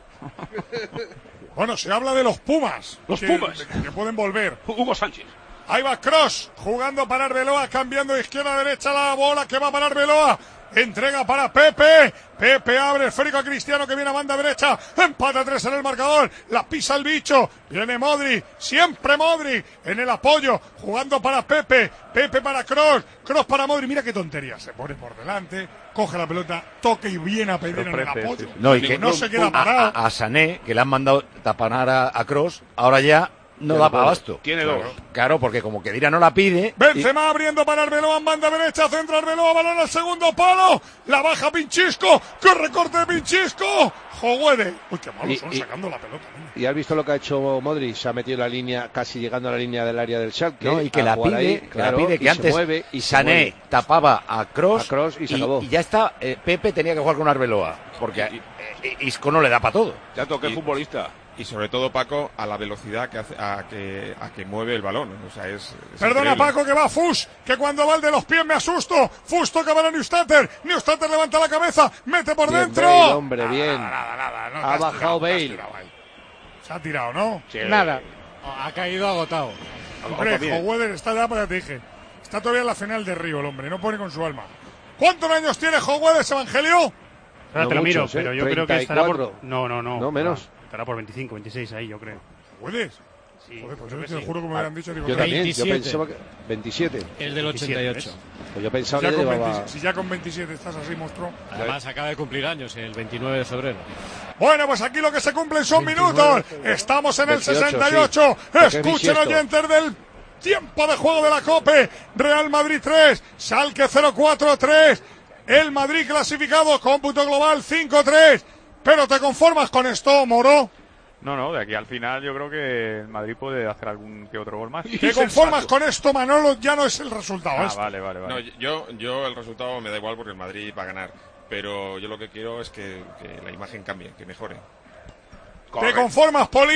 Bueno, se habla de los Pumas. Los que- Pumas. Que pueden volver. Hugo Sánchez. Ahí va Kroos, jugando para Arbeloa, cambiando de izquierda a derecha la bola que va para Arbeloa. Entrega para Pepe. Pepe abre el esférico a Cristiano que viene a banda derecha. Empata 3 en el marcador. La pisa el bicho. Viene Modric. Siempre Modric en el apoyo. Jugando para Pepe. Pepe para Kroos. Kroos para Modric. Mira qué tontería. Se pone por delante. Coge la pelota. Toca y viene a pedir en el Ofrece, apoyo. sí. No, y que no se queda parado. a Sané, que le han mandado tapanar a Kroos, ahora ya no Ya da no para puede. abasto. Tiene dos. Claro, porque como que Dira no la pide. Benzema abriendo para Arbeloa en banda derecha, centra Arbeloa, balón al segundo palo, la baja Pinchisco, ¡qué recorte de Pinchisco! Joguede. Uy, qué malos son sacando la pelota. Niña. ¿Y has visto lo que ha hecho Modric? Se ha metido en la línea, casi llegando a la línea del área del Schalke. No, y que a la jugar pide, ahí, que claro, la pide, que y se antes mueve, y se Sané mueve. tapaba a Kroos, y se acabó. y ya está, Pepe tenía que jugar con Arbeloa, porque Isco no le da para todo. Ya toqué futbolista. Y sobre todo, Paco, a la velocidad que hace, a que mueve el balón. O sea, es Perdona, increíble. Paco, que va Fush, que cuando va el de los pies me asusto. Fush toca para Neustater. Neustater levanta la cabeza, mete por Bien, dentro. Bale, hombre, bien. Nada, no, Ha te has bajado tirado, te has Bale. tirado ahí. Se ha tirado, ¿no? Nada. Ha caído agotado. Hombre, bien. Jogueder está ya, pues ya te dije. Está todavía en la final de Río, el hombre, no pone con su alma. ¿Cuántos años tiene Jogueder, Evangelio? Ahora No te lo miro, muchos, pero yo creo que estará 34. por... No. No, menos. Estará por 25, 26 ahí, yo creo. ¿Puedes? Sí, Joder, pues creo yo que te sí. juro que me hubieran dicho. Digo, Yo que- también, yo 27. pensaba que... 27. El del 88. Pues yo pensaba ya que con llevaba... 27, si ya con 27 estás así, monstruo. Además acaba de cumplir años, el 29 de febrero. Bueno, pues aquí lo que se cumplen son minutos. Estamos en el 28, 68. sí. Porque es Escuchen, bisiesto. oyentes del tiempo de juego de la COPE. Real Madrid 3, Schalke 0-4-3. El Madrid clasificado, cómputo global 5-3. Pero ¿te conformas con esto, Moro? No, de aquí al final yo creo que el Madrid puede hacer algún que otro gol más. ¿Te conformas con esto, Manolo? Ya no es el resultado. Ah, esto. vale. No, yo el resultado me da igual porque el Madrid va a ganar. Pero yo lo que quiero es que la imagen cambie, que mejore. ¿Te conformas, Poli?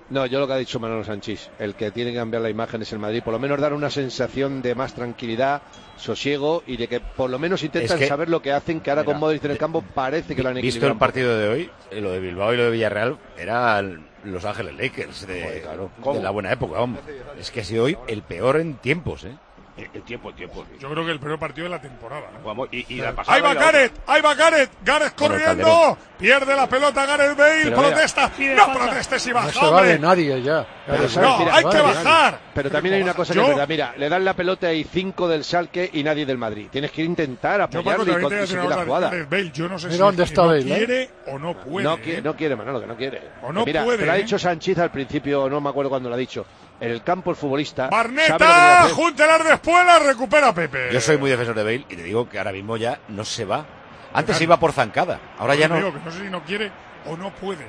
No, yo lo que ha dicho Manolo Sanchís, el que tiene que cambiar la imagen es el Madrid, por lo menos dar una sensación de más tranquilidad, sosiego y de que por lo menos intentan saber lo que hacen, que ahora con Modric en el campo parece que lo han equilibrado. Visto el partido de hoy, lo de Bilbao y lo de Villarreal, era Los Ángeles Lakers de la buena época, hombre. Es que ha sido hoy el peor en tiempos, ¿eh? El tiempo. Yo creo que el peor partido de la temporada, ¿no? Y la pasada. Ahí va Gareth corriendo, pierde la pelota Gareth Bale, pero protesta, no protestes y baja, no se vale nadie ya. Hay que bajar. Pero también hay una cosa que es verdad, mira, le dan la pelota y 5 del Schalke y nadie del Madrid. Tienes que intentar apoyarle y conseguir la jugada. Bale, yo no sé si ¿dónde está Bale? Quiere o no puede. No quiere, Manolo, que no quiere. O no mira, puede. Te lo ha dicho Sanchís al principio, no me acuerdo cuándo lo ha dicho. En el campo el futbolista. Barneta, Juntelar después la recupera Pepe. Yo soy muy defensor de Bale y te digo que ahora mismo ya no se va. Antes se iba por zancada, ahora ya no. Digo que no sé si no quiere o no puede,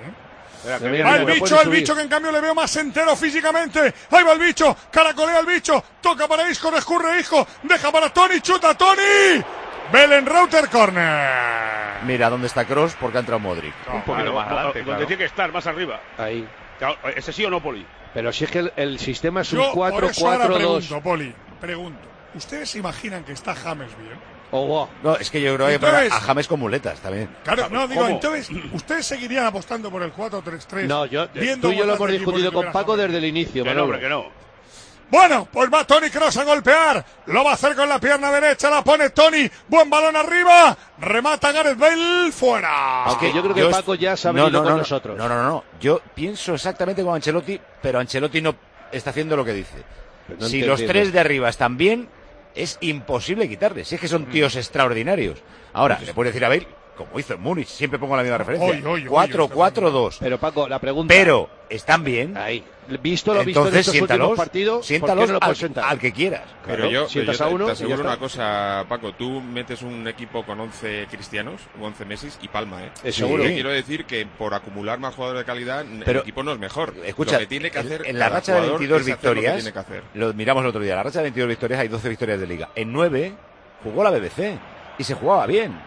el bicho que en cambio le veo más entero físicamente. Ahí va el bicho, caracolea el bicho, toca para Isco, escurre Isco, deja para Toni, chuta Toni. Belenreuter corner. Mira dónde está Kroos porque ha entrado Modric. Un poquito más adelante, donde tiene que estar, más arriba. Ahí. Ese sí o no, Poli. Pero si es que el sistema es un 4-4-2. Poli, pregunto. ¿Ustedes se imaginan que está James bien? No, es que yo creo que entonces, a James con muletas también. Claro, no, digo, entonces, ¿ustedes seguirían apostando por el 4-3-3? No, tú y yo lo hemos discutido con Paco desde el inicio, Manolo. Que no. Bueno, pues va Toni Kroos a golpear. Lo va a hacer con la pierna derecha. La pone Toni. Buen balón arriba. Remata Gareth Bale fuera. Aunque yo creo que Paco ya se ha venido con nosotros. No. Yo pienso exactamente como Ancelotti, pero Ancelotti no está haciendo lo que dice. Si los tres de arriba están bien, es imposible quitarles. Si es que son tíos extraordinarios. Ahora, le puedes decir a Bale, como hizo en Múnich, siempre pongo la misma referencia. 4-4-2. Pero Paco, la pregunta. Pero están bien. Ahí. Visto lo visto en estos últimos partidos, siéntalos no lo puedes sentar? al que quieras. Pero yo te aseguro una cosa, Paco, tú metes un equipo con 11 cristianos, o 11 Messi y palma, Seguro. Quiero decir que por acumular más jugadores de calidad, el equipo no es mejor. Escucha, lo que tiene que hacer en la racha de 22 victorias, lo miramos el otro día, la racha de 22 victorias hay 12 victorias de liga. En 9 jugó la BBC y se jugaba bien.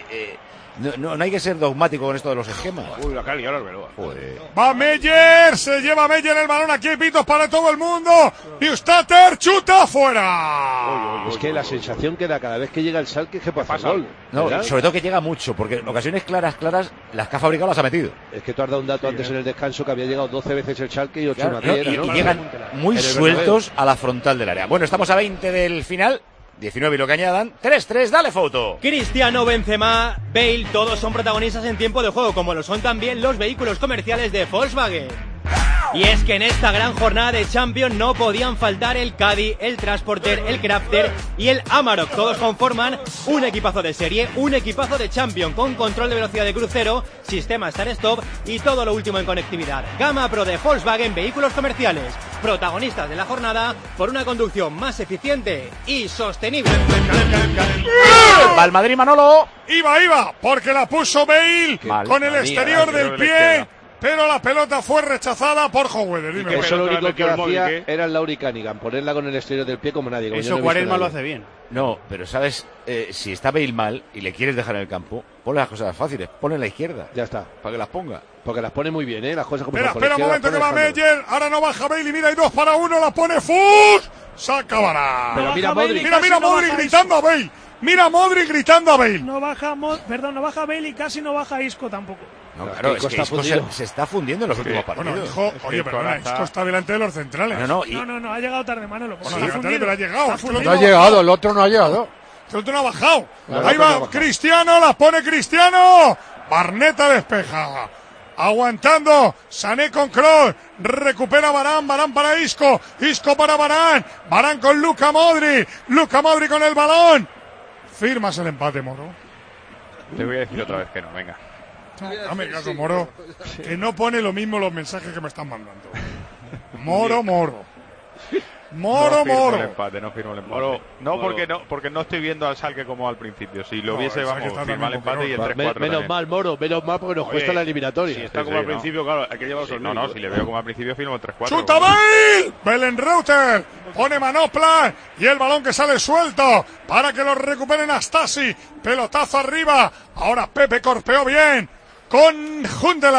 No hay que ser dogmático con esto de los esquemas. Uy, la Cali, ahora Arbeloa. Va Meyer, se lleva Meyer el balón, aquí hay pitos para todo el mundo. Y Ustater chuta afuera. Es que la sensación que da cada vez que llega el Schalke es que puede hacer gol. No, sobre todo que llega mucho, porque en ocasiones claras, las que ha fabricado las ha metido. Es que tú has dado un dato antes en el descanso que había llegado 12 veces el Schalke y 8 una piedra. Y llegan muy sueltos a la frontal del área. Bueno, estamos a 20 del final. 19 y lo que añadan. 3-3, dale foto. Cristiano, Benzema, Bale, todos son protagonistas en tiempo de juego, como lo son también los vehículos comerciales de Volkswagen. Y es que en esta gran jornada de Champions no podían faltar el Caddy, el Transporter, el Crafter y el Amarok. Todos conforman un equipazo de serie, un equipazo de Champions con control de velocidad de crucero, sistema Start-Stop y todo lo último en conectividad. Gama Pro de Volkswagen Vehículos Comerciales. Protagonistas de la jornada por una conducción más eficiente y sostenible. Va el Madrid, Manolo. Iba, porque la puso Bale con el exterior del pie. Pero la pelota fue rechazada por Howell. Eso lo único que hacía era el Lauri Cunningham, ponerla con el exterior del pie como nadie. Eso Quaresma lo hace bien. No, pero sabes, si está Bale mal y le quieres dejar en el campo, ponle las cosas fáciles, ponle en la izquierda. Ya está. Para que las ponga. Porque las pone muy bien, las cosas como Espera un momento que va Meyer. Ahora no baja Bale y mira, hay 2 para 1, la pone Fus. Se acabará. Pero mira Modric. Mira Modric gritando a Bale. Mira Modric gritando a Bale. No baja Bale y casi no baja Isco tampoco. No, claro, es que Isco se está fundiendo en los últimos partidos. Bueno, oye, perdona, Isco está delante de los centrales. No, ha llegado tarde, Manolo. Pero ha llegado. No ha llegado, el otro no ha llegado. El otro no ha bajado. Ahí va Cristiano, la pone Cristiano. Barneta despeja. Aguantando, Sané con Kroos, recupera Varane para Isco para Varane con Luka Modric con el balón. Firmas el empate, Moro. Te voy a decir otra vez que no, venga. Dame caso, Moro, que no pone lo mismo los mensajes que me están mandando. Moro. No firmo el empate. Porque no estoy viendo al Schalke como al principio. Si lo viese, firma el empate y el 3-4 menos mal porque nos cuesta la eliminatoria. Si está como al principio, claro, hay que llevarlo al No, si le veo como al principio, firmo el 3-4. ¡Chuta Bale! Belenreuter pone manopla y el balón que sale suelto para que lo recuperen Astasi. Pelotazo arriba. Ahora Pepe corpeó bien con Juntelar.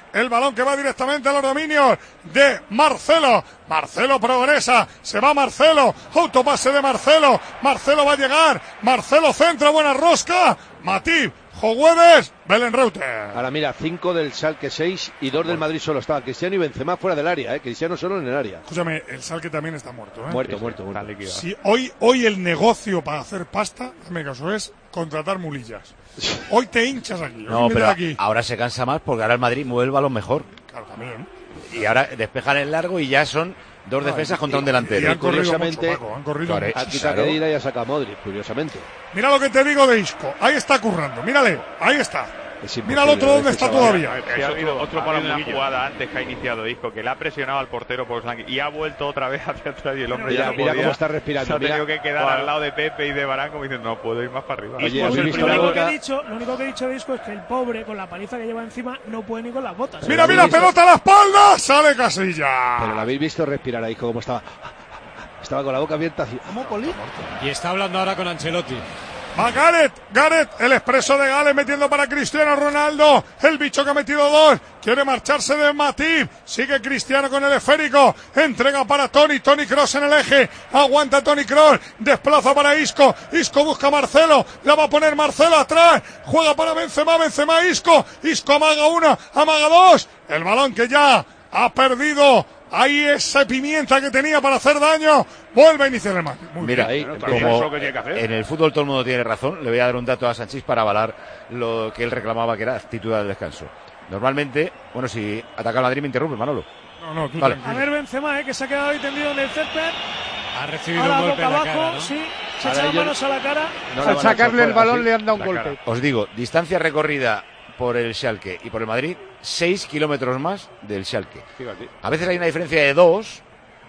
El balón que va directamente a los dominios de Marcelo. Marcelo progresa, se va Marcelo, autopase de Marcelo. Marcelo va a llegar, Marcelo centra, buena rosca. Matip, Joguedes, Belenreuter. Ahora mira, 5 del Schalke 6 y 2 del Madrid solo. Estaba Cristiano y Benzema fuera del área, Cristiano solo en el área. Escúchame, el Schalke también está muerto, Muerto. Si hoy el negocio para hacer pasta, hazme caso, es contratar mulillas. Hoy te hinchas aquí. No, pero ahora se cansa más porque ahora el Madrid mueve el balón mejor. Claro, también. Y ahora despejan el largo y ya son dos defensas contra un delantero. Y han corrido mucho, Paco, han corrido mucho. Ha quitado Kedira y ha sacado a Modric, curiosamente. Mira lo que te digo de Isco. Ahí está currando. Mírale, ahí está. Mira al otro donde está todavía. Ha habido una jugada antes que ha iniciado Isco, que le ha presionado al portero por flanque y ha vuelto otra vez hacia atrás y el hombre ya no podía. Mira cómo está respirando. Se ha tenido que quedar al lado de Pepe y de Varane como diciendo, no puedo ir más para arriba. Oye, lo único que he dicho de Isco es que el pobre, con la paliza que lleva encima, no puede ni con las botas. Mira, pelota a la espalda, sale Casilla. Pero lo habéis visto respirar a Isco como estaba. Estaba con la boca abierta. ¿Cómo, Poli? Y está hablando ahora con Ancelotti. Va Gareth, el expreso de Gales metiendo para Cristiano Ronaldo, el bicho que ha metido 2, quiere marcharse de Matip, sigue Cristiano con el esférico, entrega para Toni Kroos en el eje, aguanta Toni Kroos, desplaza para Isco busca a Marcelo, la va a poner Marcelo atrás, juega para Benzema, Isco amaga 1, amaga 2, el balón que ya ha perdido. Ahí esa pimienta que tenía para hacer daño. Vuelve a iniciar el match. Mira, ahí, como en el fútbol todo el mundo tiene razón, le voy a dar un dato a Sanchís para avalar lo que él reclamaba que era actitud del descanso. Normalmente, bueno, si ataca el Madrid me interrumpe, Manolo. No, tú vale. A ver Benzema, que se ha quedado ahí tendido en el césped. Ha recibido un golpe en la cara, ¿no? Sí, se echa las manos a la cara. Al sacarle el balón le han dado un golpe. Os digo, distancia recorrida por el Schalke y por el Madrid, 6 kilómetros más del Schalke. Fíjate. A veces hay una diferencia de 2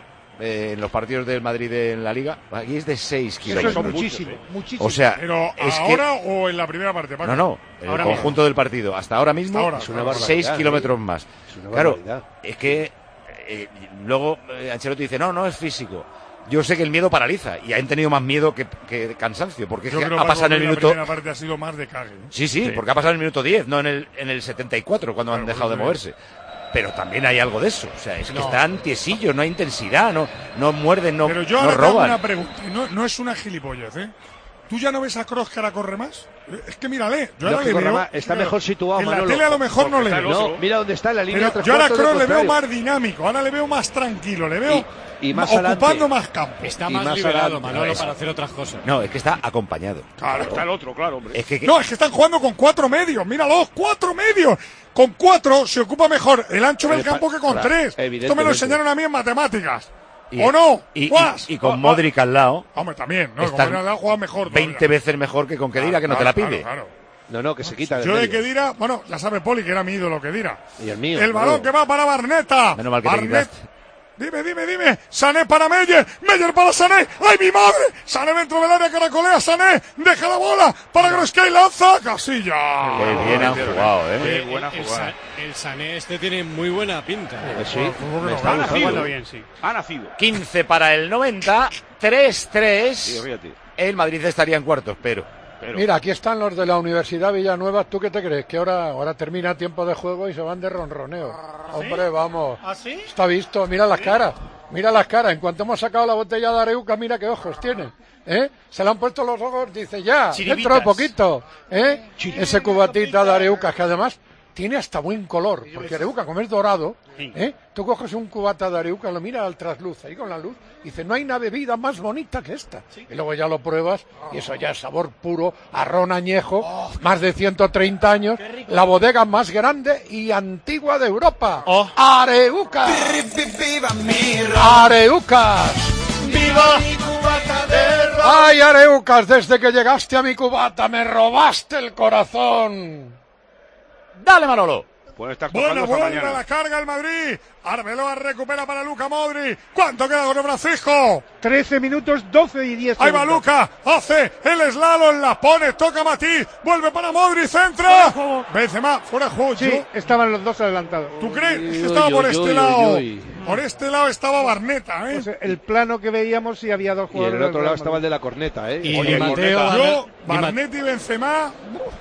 en los partidos del Madrid en la Liga. Aquí es de 6 kilómetros. Eso es muchísimo, muchísimo. O sea, ¿pero ahora o en la primera parte, Paco? No, el ahora conjunto del partido. Hasta ahora mismo, es una 6 kilómetros más. Claro, barbaridad. es que luego Ancelotti dice, no es físico. Yo sé que el miedo paraliza y han tenido más miedo que cansancio, porque yo es que creo ha pasado en el minuto. La primera parte ha sido más de cague, ¿no? Sí, porque ha pasado en el minuto 10, no en el 74 cuando han dejado de moverse. Pero también hay algo de eso, o sea, es que están tiesillos, no hay intensidad, no muerden, no roban. Pero yo ahora tengo una pregunta, y no es una gilipollez, ¿Tú ya no ves a Kroos que ahora corre más? Es que mírale, yo ahora le veo... Está mejor situado, en Manolo. la tele a lo mejor no le veo. No, mira dónde está en la línea. Pero yo ahora a Kroos le veo más dinámico, ahora le veo más tranquilo, le veo y más ocupando adelante. más campo. Está más liberado, Manolo, para hacer otras cosas. No, es que está acompañado. Claro, está el otro, claro, hombre. No, es que están jugando con 4 medios, míralos, 4 medios. Con 4 se ocupa mejor el ancho del campo que con 3. Esto me lo enseñaron a mí en matemáticas. ¿O no? Y con Modric al lado. Hombre, también, ¿no? Con Modric al lado juega mejor. 20 veces mejor que con Kedira, que no te la pide. Claro. No, que se quita. Yo de Kedira, bueno, ya sabe Poli que era mi ídolo Kedira. Y el mío. El balón que va para Barneta. Menos mal que te quitaste. Dime. Sané para Meyer para Sané. ¡Ay, mi madre! Sané dentro del área, caracolea Sané. Deja la bola para Groskey, lanza. Casilla. Qué bien han jugado, Qué buena jugada. El Sané tiene muy buena pinta. Sí, ha nacido bien, sí. Ha nacido. 15 para el 90, 3-3. El Madrid estaría en cuartos, pero... Mira, aquí están los de la Universidad Villanueva. ¿Tú qué te crees? Que ahora termina tiempo de juego y se van de ronroneo. Hombre, vamos. ¿Ah, sí? Está visto, mira las caras. Mira las caras. En cuanto hemos sacado la botella de Areuca, mira qué ojos tiene. Se le han puesto los ojos, dice ya, dentro de poquito. Ese cubatita de Areuca, que además tiene hasta buen color, porque Areuca, como es dorado, tú coges un cubata de Areuca, lo miras al trasluz, ahí con la luz, y dices, no hay una bebida más bonita que esta. Y luego ya lo pruebas, y eso ya es sabor puro, a ron añejo, más de 130 años, la bodega más grande y antigua de Europa. Areuca. Areucas. ¡Viva! ¡Ay, Areucas! Desde que llegaste a mi cubata me robaste el corazón. ¡Dale, Manolo! Bueno, vuelve a la carga el Madrid. Arbeloa recupera para Luka Modric. ¿Cuánto queda con Francisco? 13 minutos, 12 y 10 Ahí va Luka, hace el slalom, la pone, toca Matip, vuelve para Modric, centra. Benzema, fuera de juego. Sí, estaban los dos adelantados. ¿Tú crees? Es que estaba por este lado. Por este lado estaba Barneta, Pues el plano que veíamos sí había dos jugadores. Y en el otro lado estaba el de la corneta, Y Mateo, Barneta y Benzema.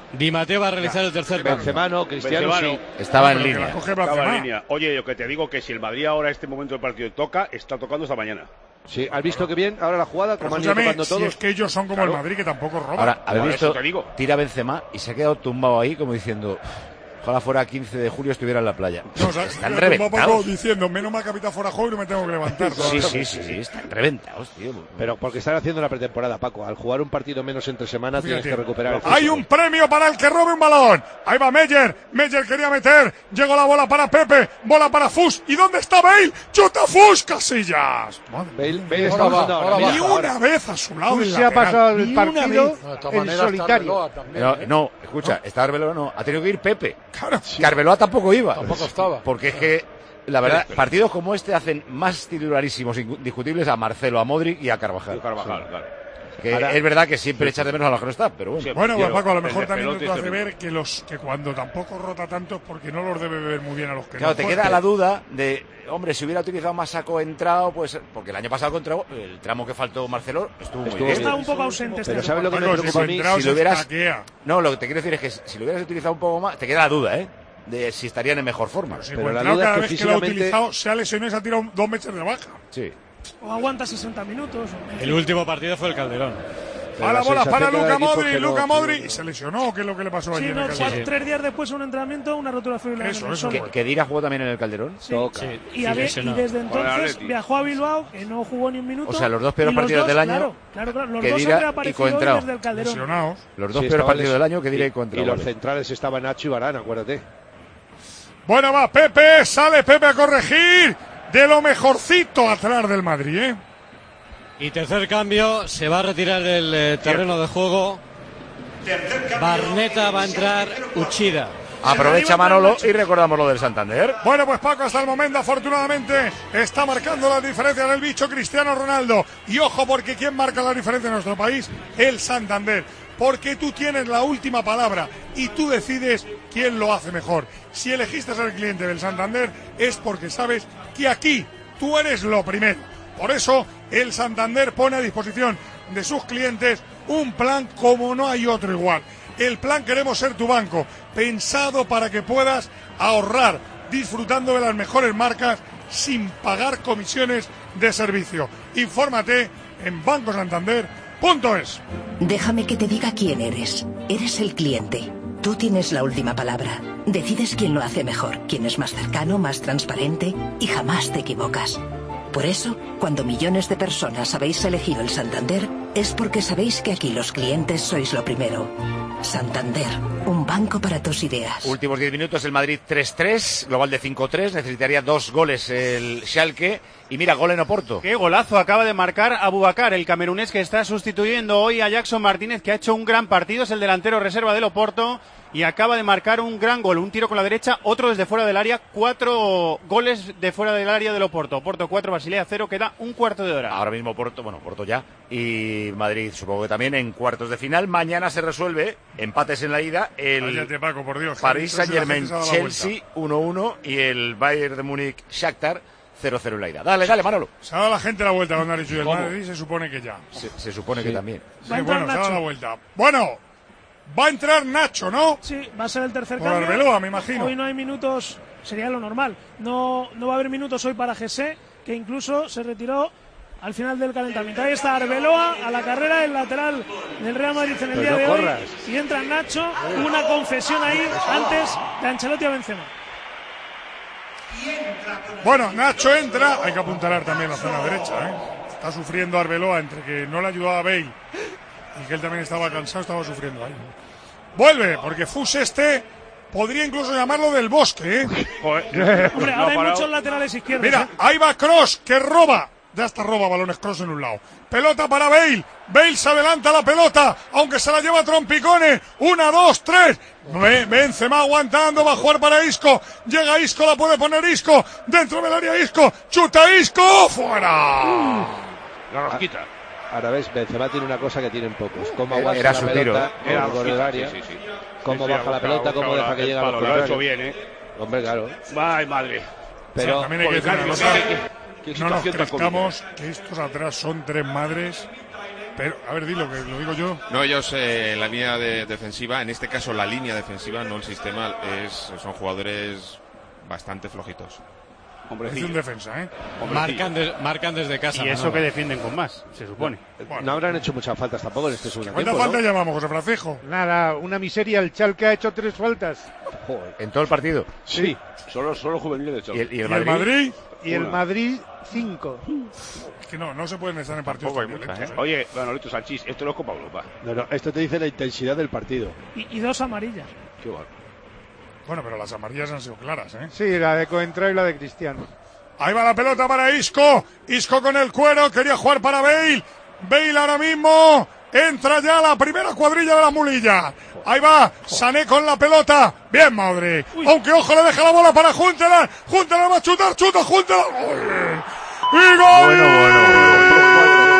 Di Matteo va a realizar el tercer cambio. Benzema no, Cristiano sí. Estaba en línea. Estaba en línea. Oye, yo que te digo que si el Madrid ahora este momento del partido toca, está tocando esta mañana. Sí, ¿has visto que bien ahora la jugada? Como han ido Escúchame, tocando todos. si es que ellos son como el Madrid, que tampoco roban. Ahora, ¿habéis Por eso visto? te digo. Tira Benzema y se ha quedado tumbado ahí como diciendo, ojalá fuera 15 de julio estuviera en la playa. No, o sea, Están un reventados. poco diciendo, menos mal que ha fuera juego y no me tengo que levantar. Sí, están reventados, tío. Pero porque están haciendo la pretemporada, Paco. Al jugar un partido menos entre semana tienes que recuperar el Hay un premio para el que robe un balón. Ahí va Meyer. Meyer quería meter. Llegó la bola para Pepe. Bola para Fus. ¿Y dónde está Bale? ¡Chuta Fus, Casillas! Bale está jugando ahora. Ni una vez a su lado. Se ha pasado el partido en manera, solitario. No, escucha, está Arbeloa, no, ha tenido que ir Pepe. Que Arbeloa tampoco iba. Tampoco estaba. Porque es que, la verdad, partidos como este hacen más titularísimos indiscutibles a Marcelo, a Modric y a Carvajal. Claro. Que ahora, es verdad que siempre echas de menos a los que no están, pero bueno. Bueno, pues Paco, a lo mejor también nos hace ver que cuando tampoco rota tanto es porque no los debe ver muy bien a los que claro, no. Te queda la duda de, hombre, si hubiera utilizado más Saco entrado, pues porque el año pasado contra el tramo que faltó Marcelo estuvo muy bien. Está un poco ausente Pero ¿sabes lo que me preocupa a mí? Si lo hubieras... No, lo que te quiero decir es que si lo hubieras utilizado un poco más, te queda la duda, de si estarían en mejor forma. Pero la duda es que físicamente... lo ha utilizado, se ha lesionado y se ha tirado 2 meses de baja. Sí. O aguanta 60 minutos. El último partido fue el Calderón. A la bola para Luka Modric, y se lesionó, ¿qué es lo que le pasó allí en el Calderón? 3 días después de un entrenamiento, una rotura fibrilar. Eso. ¿Que Dira jugó también en el Calderón? Sí. Y desde entonces viajó a Bilbao, que no jugó ni un minuto. O sea, los dos peores partidos del año. Claro, los que dos Dira han reaparecido desde el Calderón. Lesionados. Los dos peores partidos del año que Dira y contra. Y los centrales estaban Nacho y Varane, acuérdate. Bueno, va Pepe, sale Pepe a corregir de lo mejorcito atrás del Madrid, Y tercer cambio, se va a retirar del terreno de juego. Barneta va a entrar Uchida. Aprovecha Manolo y recordamos lo del Santander. Bueno, pues Paco, hasta el momento, afortunadamente, está marcando las diferencias del bicho Cristiano Ronaldo. Y ojo, porque ¿quién marca la diferencia en nuestro país? El Santander. Porque tú tienes la última palabra y tú decides quién lo hace mejor. Si elegiste ser cliente del Santander es porque sabes que aquí tú eres lo primero. Por eso, el Santander pone a disposición de sus clientes un plan como no hay otro igual. El plan Queremos Ser Tu Banco, pensado para que puedas ahorrar disfrutando de las mejores marcas sin pagar comisiones de servicio. Infórmate en bancosantander.es. Déjame que te diga quién eres. Eres el cliente. Tú tienes la última palabra. Decides quién lo hace mejor, quién es más cercano, más transparente y jamás te equivocas. Por eso, cuando millones de personas habéis elegido el Santander, es porque sabéis que aquí los clientes sois lo primero. Santander, un banco para tus ideas. Últimos 10 minutos, el Madrid 3-3, global de 5-3, necesitaría 2 goles el Schalke, y mira, gol en Oporto. Qué golazo acaba de marcar Abubakar, el camerunés que está sustituyendo hoy a Jackson Martínez, que ha hecho un gran partido, es el delantero reserva del Oporto, y acaba de marcar un gran gol, un tiro con la derecha, otro desde fuera del área, 4 goles de fuera del área del Oporto. Oporto 4, Basilea 0, queda un cuarto de hora. Ahora mismo Oporto ya, y Madrid supongo que también en cuartos de final. Mañana se resuelve, empates en la ida, el Cállate, Paco, por Dios, Paris Saint-Germain Chelsea 1-1 y el Bayern de Múnich Shakhtar 0-0 en la ida. Dale, Manolo. Se ha dado la gente la vuelta cuando ha dicho el Madrid, se supone que ya. Se supone que también. Sí, bueno, se ha dado la vuelta. Bueno, va a entrar Nacho, ¿no? Sí, va a ser el tercer por cambio. Arbeloa, me imagino. Hoy no hay minutos, sería lo normal. No va a haber minutos hoy para Jesse, que incluso se retiró al final del calentamiento. Ahí está Arbeloa a la carrera, el lateral del Real Madrid en el día de hoy. Y entra Nacho, una confesión ahí antes de Ancelotti a Benzema. Bueno, Nacho entra, hay que apuntalar también la zona derecha, Está sufriendo Arbeloa entre que no le ayudaba a Bale y que él también estaba cansado, estaba sufriendo ahí. Vuelve, porque Fus podría incluso llamarlo del Bosque, Hombre, ahora hay muchos laterales izquierdos. Mira, ahí va Kroos, que roba. Ya está, roba balones Kroos en un lado. Pelota para Bale. Bale se adelanta la pelota, aunque se la lleva Trompicone. 1, 2, 3. Benzema aguantando, va a jugar para Isco. Llega Isco, la puede poner Isco. Dentro del área Isco. Chuta Isco, fuera. La rosquita. Ahora ves, Benzema tiene una cosa que tienen pocos. Cómo aguanta era la su pelota, tiro, era gol del área. Sí. Cómo baja la pelota, cómo deja que llegue a los contrarios. Lo ha hecho bien, Hombre, claro. Ay, madre. Pero también hay que decir una cosa. ¿Qué No nos situación tan crezcamos que estos atrás son 3 madres Pero, a ver, dilo, que lo digo yo. No, ellos, la línea defensiva, en este caso la línea defensiva, no el sistema, son jugadores bastante flojitos. Es un defensa, ¿eh? Marcan desde casa. Y eso que defienden con más, se supone. No habrán hecho muchas faltas tampoco en este segundo ¿Cuántas tiempo, faltas ¿no? llevamos, José Francisco? Nada, una miseria. El Schalke ha hecho 3 faltas. Joder. ¿En todo el partido? Sí. Solo juvenil de Schalke. ¿Y el Madrid? Y el Madrid 5. Es que no se pueden estar en partidos tan violentos, ¿eh? Oye, Manolito Sanchís, esto no es Copa Europa. No, esto te dice la intensidad del partido. Y 2 amarillas. Qué bueno. Bueno, pero las amarillas han sido claras, ¿eh? Sí, la de Coentrao y la de Cristiano. Ahí va la pelota para Isco. Isco con el cuero, quería jugar para Bale. Bale ahora mismo entra ya la primera cuadrilla de la mulilla. Ahí va Sané con la pelota. Bien, Modric. Aunque ojo, le deja la bola para Huntelaar. Huntelaar va a chutar, chuta Huntelaar. ¡Y gol!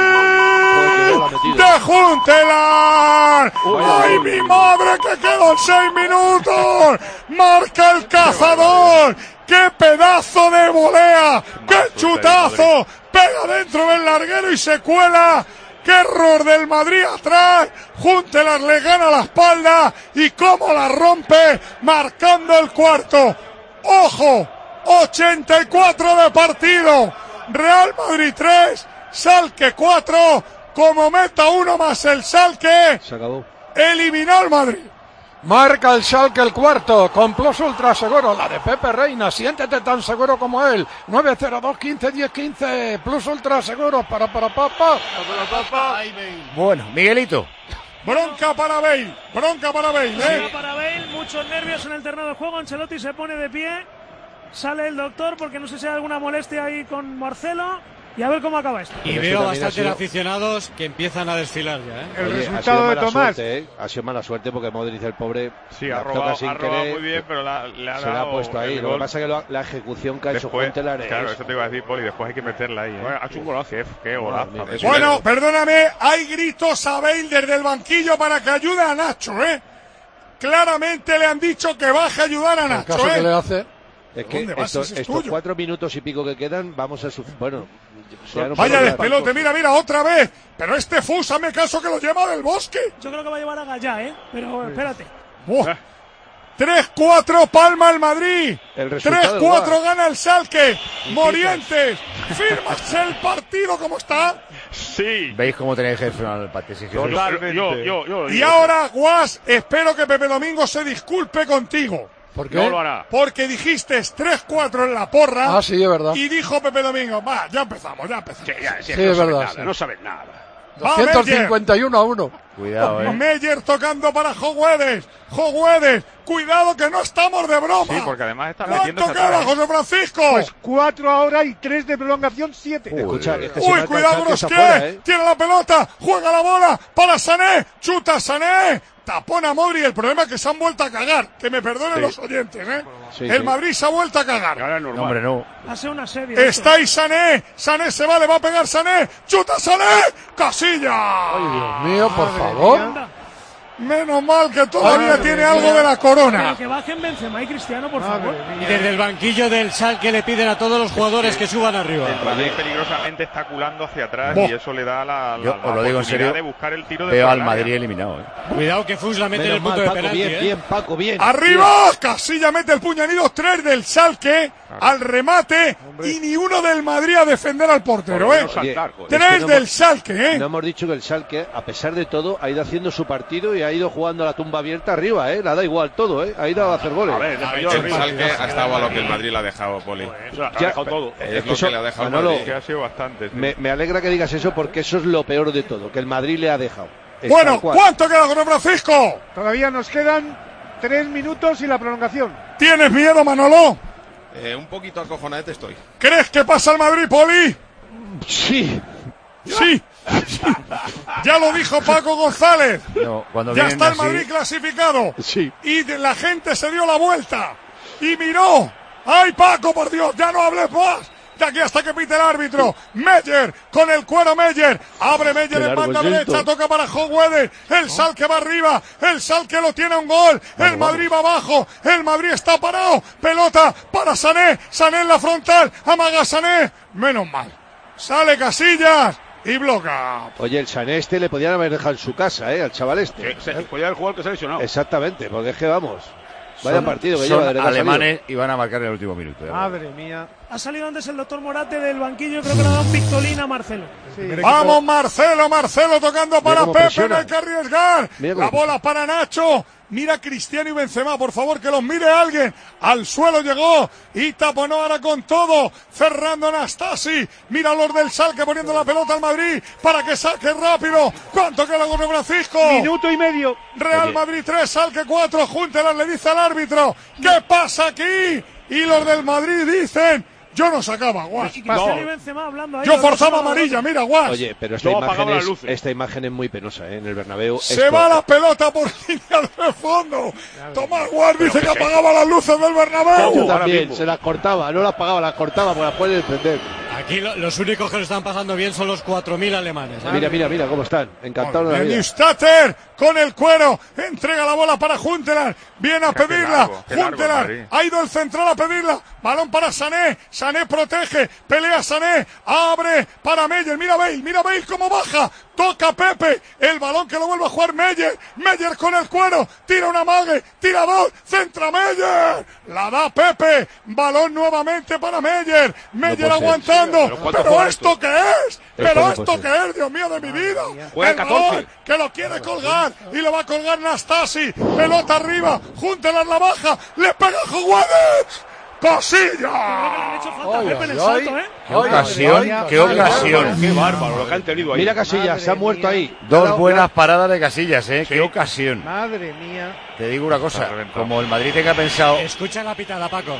¡De Huntelaar! ¡Ay, mi madre, que quedan 6 minutos! ¡Marca el cazador! ¡Qué pedazo de volea! ¡Qué chutazo! Pega dentro del larguero y se cuela. ¡Qué error del Madrid atrás! Huntelaar le gana la espalda y cómo la rompe, marcando el cuarto. ¡Ojo! 84 de partido. Real Madrid 3, Schalke 4. Como meta uno más el Schalke, se acabó. Eliminó al Madrid. Marca el Schalke el cuarto, con Plus Ultra Seguro, la de Pepe Reina, siéntete tan seguro como él. 902 15 10 15, Plus Ultra Seguro, para. Bueno, Miguelito. Bronca para Bale, ¿eh? Bronca para Bale, muchos nervios en el terreno de juego. Ancelotti se pone de pie, sale el doctor porque no sé si hay alguna molestia ahí con Marcelo. Y a ver cómo acaba esto. Y veo bastantes aficionados que empiezan a desfilar ya, ¿eh? El resultado de Tomás. Ha sido mala suerte porque Modric, el pobre, sí, ha robado muy bien, pero le ha se la ha puesto ahí. Lo que pasa es que la ejecución que ha hecho Huntelaar Claro, eso te iba a decir, Poli, después hay que meterla ahí, ¿eh? Bueno, ha hecho un golazo, qué golazo. Bueno, perdóname, hay gritos a Bale desde el banquillo para que ayude a Nacho, ¿eh? Claramente le han dicho que baje a ayudar a Nacho, ¿Qué caso que le hace? Es que estos 4 minutos y pico que quedan, vamos a bueno. Vaya despelote, mira, otra vez. Pero este Fusa me caso que lo lleva del Bosque. Yo creo que va a llevar a Gallá, ¿eh? Pero espérate. 3-4 palma el Madrid. 3-4 gana el Schalke. Morientes, firmas el partido como está. Sí. ¿Veis cómo tenéis que firmar el partido? Totalmente. Yo. Y ahora, Guas, espero que Pepe Domingo se disculpe contigo. ¿Por qué? No lo hará. Porque dijiste 3-4 en la porra. Ah, sí, es verdad. Y dijo Pepe Domingo, ya empezamos. Sí, es verdad. No sabes nada. 251-1. Cuidado, Meyer tocando para Joguedes. Cuidado que no estamos de broma. Sí, porque además está ¿Cuánto queda, José Francisco? Pues 4 ahora y 3 de prolongación, 7. Uy, cuidado, Brusquet. Tiene la pelota, juega la bola para Sané. Chuta Sané. Tapona Modric, el problema es que se han vuelto a cagar. Que me perdonen los oyentes, ¿eh? El Madrid se ha vuelto a cagar. No, hombre, no. Hace una serie. Está ahí Sané. Sané se va, le va a pegar Sané. ¡Chuta Sané! ¡Casilla! Ay, Dios mío, por favor. Menos mal que todavía tiene algo de la corona. Pero que bajen Benzema y Cristiano, por favor. Y desde el banquillo del Schalke le piden a todos los jugadores que suban arriba. El Madrid peligrosamente está culando hacia atrás y eso le da la os lo digo en serio, de buscar el tiro de veo al Madrid eliminado. Cuidado que Fus la mete en el punto de penalti. Bien, Paco, bien. ¡Arriba! Casilla mete el puñanido, 3 del Schalke al remate y ni uno del Madrid a defender al portero, ¿eh? 3 del Schalke, ¿eh? No hemos dicho que el Schalke, a pesar de todo, ha ido haciendo su partido y ha ido jugando a la tumba abierta arriba, ¿eh? Le da igual todo, ¿eh? Ha ido a hacer goles. El Schalke ha estado a lo que el Madrid le ha dejado, Poli. Ha dejado todo. Es lo que le ha dejado Manolo, Madrid. Que ha sido bastante. Me alegra que digas eso porque eso es lo peor de todo, que el Madrid le ha dejado. Bueno, ¿cuánto queda, José Francisco? Todavía nos quedan 3 minutos y la prolongación. ¿Tienes miedo, Manolo? Un poquito acojonadete estoy. ¿Crees que pasa el Madrid, Poli? Sí. Ya lo dijo Paco González. No, ya está el Madrid clasificado. Sí. Y la gente se dio la vuelta. Y miró. ¡Ay, Paco, por Dios! ¡Ya no hables más! De aquí hasta que pite el árbitro. Meyer, con el cuero Meyer. Abre Meyer en banda derecha, toca para Joguedes. El Schalke va arriba. El Schalke lo tiene a un gol. El Madrid va abajo. El Madrid está parado. Pelota para Sané. Sané en la frontal. Amaga Sané. Menos mal. Sale Casillas. y bloca. Oye, el Sané este le podían haber dejado en su casa, al chaval este. Podía haber jugado que se ha lesionado. Exactamente, porque es que vamos. Vaya partido que lleva desde que alemanes y van a marcar en el último minuto. Madre mía. Ha salido antes el doctor Morate del banquillo, creo que le ha dado un pictolín a Marcelo. Sí. Vamos Marcelo tocando para Pepe, no hay que arriesgar. La bola para Nacho. Mira Cristiano y Benzema, por favor, que los mire alguien. Al suelo llegó y taponó ahora con todo. Cerrando Nastasi. Mira los del Schalke poniendo la pelota al Madrid para que saque rápido. ¿Cuánto queda con Francisco? Minuto y medio. Real Madrid 3, Schalke 4. Júntelas, le dice al árbitro. ¿Qué pasa aquí? Y los del Madrid dicen... Yo no sacaba, Guas. No. Yo forzaba amarilla, mira, Guas. Oye, pero esta imagen es muy penosa, en el Bernabéu. Se va la pelota por línea de fondo. Tomás Guas dice que apagaba las luces del Bernabéu. Yo también, se las cortaba, no las apagaba, las cortaba para poder prender. Aquí los únicos que lo están pasando bien son los 4.000 alemanes. Mira cómo están, encantados de la vida. Newstater con el cuero, entrega la bola para Juntelar, viene a pedirla. Juntelar, ha ido el central a pedirla. Balón para Sané, Sané protege, pelea Sané, abre para Meyer, mira Bale cómo baja, toca Pepe, el balón que lo vuelve a jugar Meyer con el cuero, tira una mague, tira dos, centra Meyer, la da Pepe, balón nuevamente para Meyer aguantando, pero ¿esto qué es? Pero esto qué es, Dios mío de mi vida, el balón que lo quiere colgar y lo va a colgar Nastasi, pelota arriba, Juntelar la baja, le pega a Juárez. ¡Casilla! ¡Qué ocasión! ¡Qué bárbaro lo que han tenido ahí! Mira Casillas, se ha muerto ahí. Dos buenas paradas de Casillas, ¡Qué ocasión! Madre mía. Te digo una cosa, como el Madrid tenga pensado... Escucha la pitada, Paco.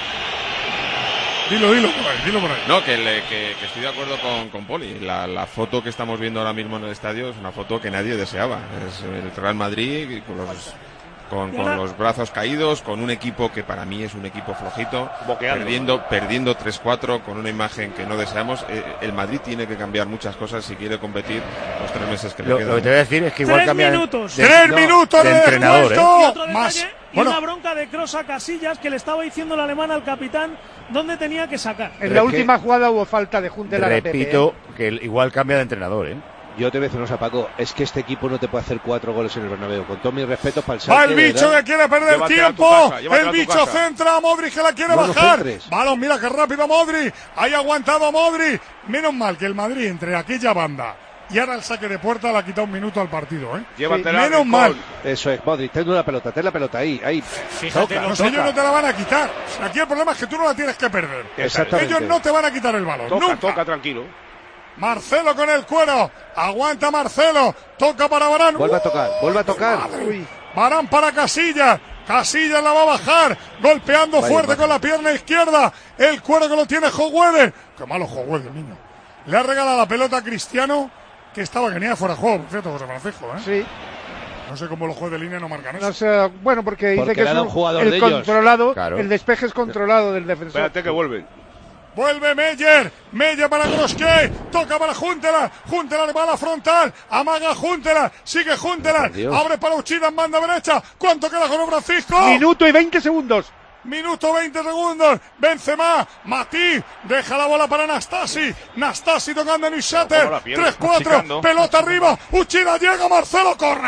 Dilo por ahí. No, que estoy de acuerdo con Poli. La foto que estamos viendo ahora mismo en el estadio es una foto que nadie deseaba. Es el Real Madrid con los brazos caídos, con un equipo que para mí es un equipo flojito, perdiendo 3-4 con una imagen que no deseamos. El Madrid tiene que cambiar muchas cosas si quiere competir los 3 meses que le quedan. Lo que te voy a decir es que igual cambia de entrenador. Y otro detalle, y una bronca de Kroos a Casillas que le estaba diciendo el alemán al capitán dónde tenía que sacar. En la última jugada hubo falta de Juntelar. Repito que igual cambia de entrenador, Yo te voy a decir una cosa, Paco, es que este equipo no te puede hacer 4 goles en el Bernabéu. Con todo mi respeto para el Schalke. Va el bicho que quiere perder tiempo. El bicho centra a Modric que la quiere bajar. Balón, mira que rápido Modric. Ahí ha aguantado Modric. Menos mal que el Madrid entre aquella banda y ahora el saque de puerta le ha quitado un minuto al partido, menos mal. Eso es, Modric, ten la pelota ahí. Fíjate, ellos no te la van a quitar. Aquí el problema es que tú no la tienes que perder. Exactamente. Ellos no te van a quitar el balón. Toca, tranquilo. Marcelo con el cuero, aguanta Marcelo, toca para Varane. Vuelve a tocar. Varane para Casillas la va a bajar, golpeando fuerte con la pierna izquierda, el cuero que lo tiene Joguedes. Qué malo Joguedes, niño. Le ha regalado la pelota a Cristiano, que venía fuera de juego, por cierto, José Francisco, Sí. No sé cómo los jueces de línea no marcan eso. No sé, bueno, porque dice que es el controlado, claro. El despeje es controlado del defensor. Espérate que vuelve. Vuelve Meyer para Kroos, toca para Juntelar va a la frontal, amaga Juntelar, sigue Juntelar, abre para Uchida en banda derecha. ¿Cuánto queda con Francisco? Minuto y 20 segundos. Minuto 20 segundos. Benzema, Matí, deja la bola para Nastasi tocando a Newstater. 3-4, pelota arriba. Uchida llega, Marcelo corre.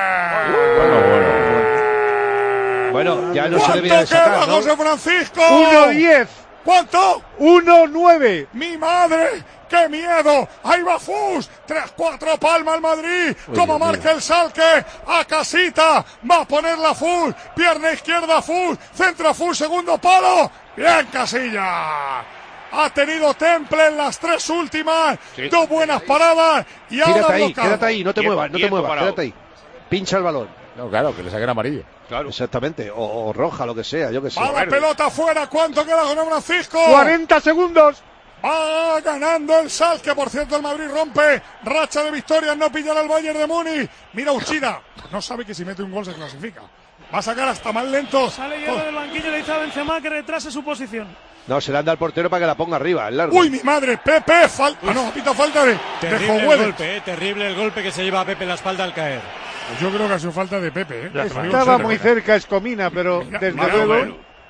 Bueno, ya no se debía de sacar, ¿Cuánto queda, José Francisco? 1-10. ¿Cuánto? 1-9. ¡Mi madre! ¡Qué miedo! ¡Ahí va Fus! 3-4 palma al Madrid. Como marca el Schalke. A casita. Va a poner la Fus. Pierna izquierda Fus. Centra Fus. Segundo palo. Bien Casilla. Ha tenido temple en las 3 últimas. Sí. 2 buenas paradas. Y ahora quédate ahí. No te muevas. Quédate ahí. Pincha el balón. No, claro, que le saquen amarilla. Claro. Exactamente, o roja, lo que sea, yo que sé. Va la pelota fuera, ¿cuánto queda con Francisco? 40 segundos. Va ganando el Schalke, por cierto el Madrid rompe racha de victorias, no pillará el Bayern de Múnich. Mira Uchida, no sabe que si mete un gol se clasifica. Va a sacar hasta más lento. Sale ya del banquillo y le dice a Benzema que retrase su posición. No, se le anda al portero para que la ponga arriba, el largo. ¡Uy, mi madre! Pepe, falta. No, pita falta de terrible el golpe que se lleva a Pepe en la espalda al caer. Pues yo creo que ha sido falta de Pepe, Estaba muy cerca Escomina, pero desde luego.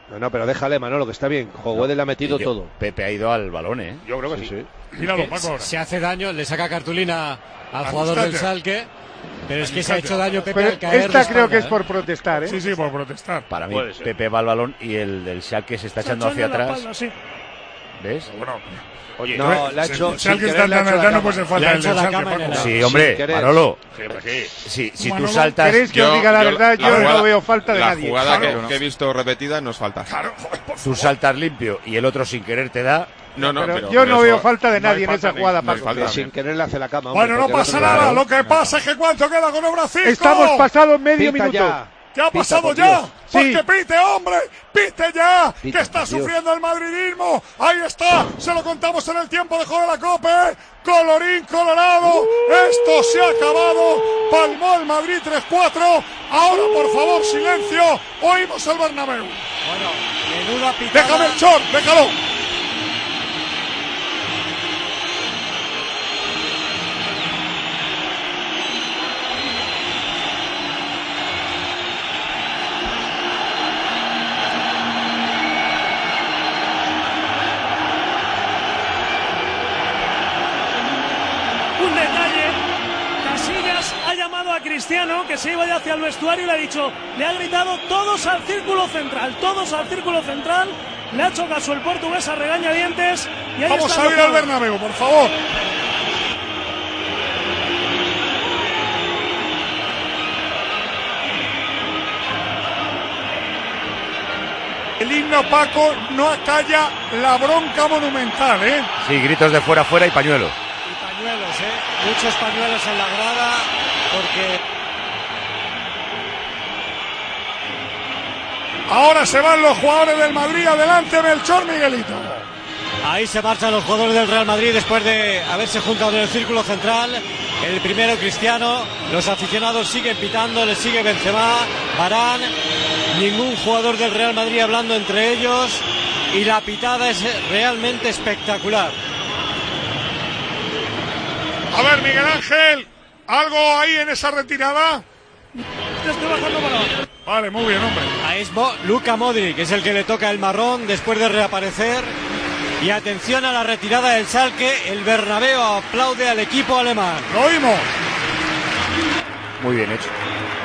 No, pero déjale, Manolo, que está bien. Joguede le ha metido todo. Pepe ha ido al balón, ¿eh? Yo creo que sí. Míralo, Paco, ahora. Se hace daño, le saca cartulina al jugador del Schalke, pero es que se ha hecho daño Pepe Pero al caer. esta creo que es por protestar, ¿eh? Sí, por protestar. Para mí, Pepe va al balón y el del Schalke se está echando hacia atrás. ¿Ves? Bueno, oye, no, le ha hecho. Si alguien está tan no puede ser falta el del Schalke. Sí, hombre, Manolo. Si tú saltas. ¿Queréis que os diga la verdad? Yo no veo falta de nadie. La jugada que he visto repetida no es falta. Tú saltas limpio y el otro sin querer te da. Pero yo no veo falta de nadie en esa jugada, Paco. Sin querer le hace la cama. Bueno, no pasa nada. Lo que pasa es que ¿cuánto queda con obra 5? Estamos pasados medio minuto. ¿Qué ha pasado ya? Porque pite, hombre, pite ya, que está sufriendo el madridismo. Ahí está, se lo contamos en el tiempo de juego de la COPE. Colorín colorado, esto se ha acabado. Palmó el Madrid 3-4. Ahora, por favor, silencio. Oímos el Bernabéu. Bueno, menuda pitada. Déjame el short, déjalo. A Cristiano, que se iba ya hacia el vestuario, y le ha dicho, le ha gritado todos al círculo central, le ha hecho caso el portugués a regañadientes. Y vamos a ir al Bernabéu, por favor. El himno, Paco, no acalla la bronca monumental, ¿eh? Sí, gritos de fuera y pañuelos. Y pañuelos, muchos pañuelos en la grada. Porque ahora se van los jugadores del Madrid. Adelante, Melchor, Miguelito. Ahí se marchan los jugadores del Real Madrid después de haberse juntado en el círculo central. El primero, Cristiano. Los aficionados siguen pitando, le sigue Benzema, Varane. Ningún jugador del Real Madrid hablando entre ellos. Y la pitada es realmente espectacular. A ver, Miguel Ángel, ¿algo ahí en esa retirada? Te estoy bajando para abajo. Vale, muy bien, hombre. Ahí es Luka Modric, que es el que le toca el marrón después de reaparecer. Y atención a la retirada del Schalke. El Bernabéu aplaude al equipo alemán. Lo oímos. Muy bien hecho.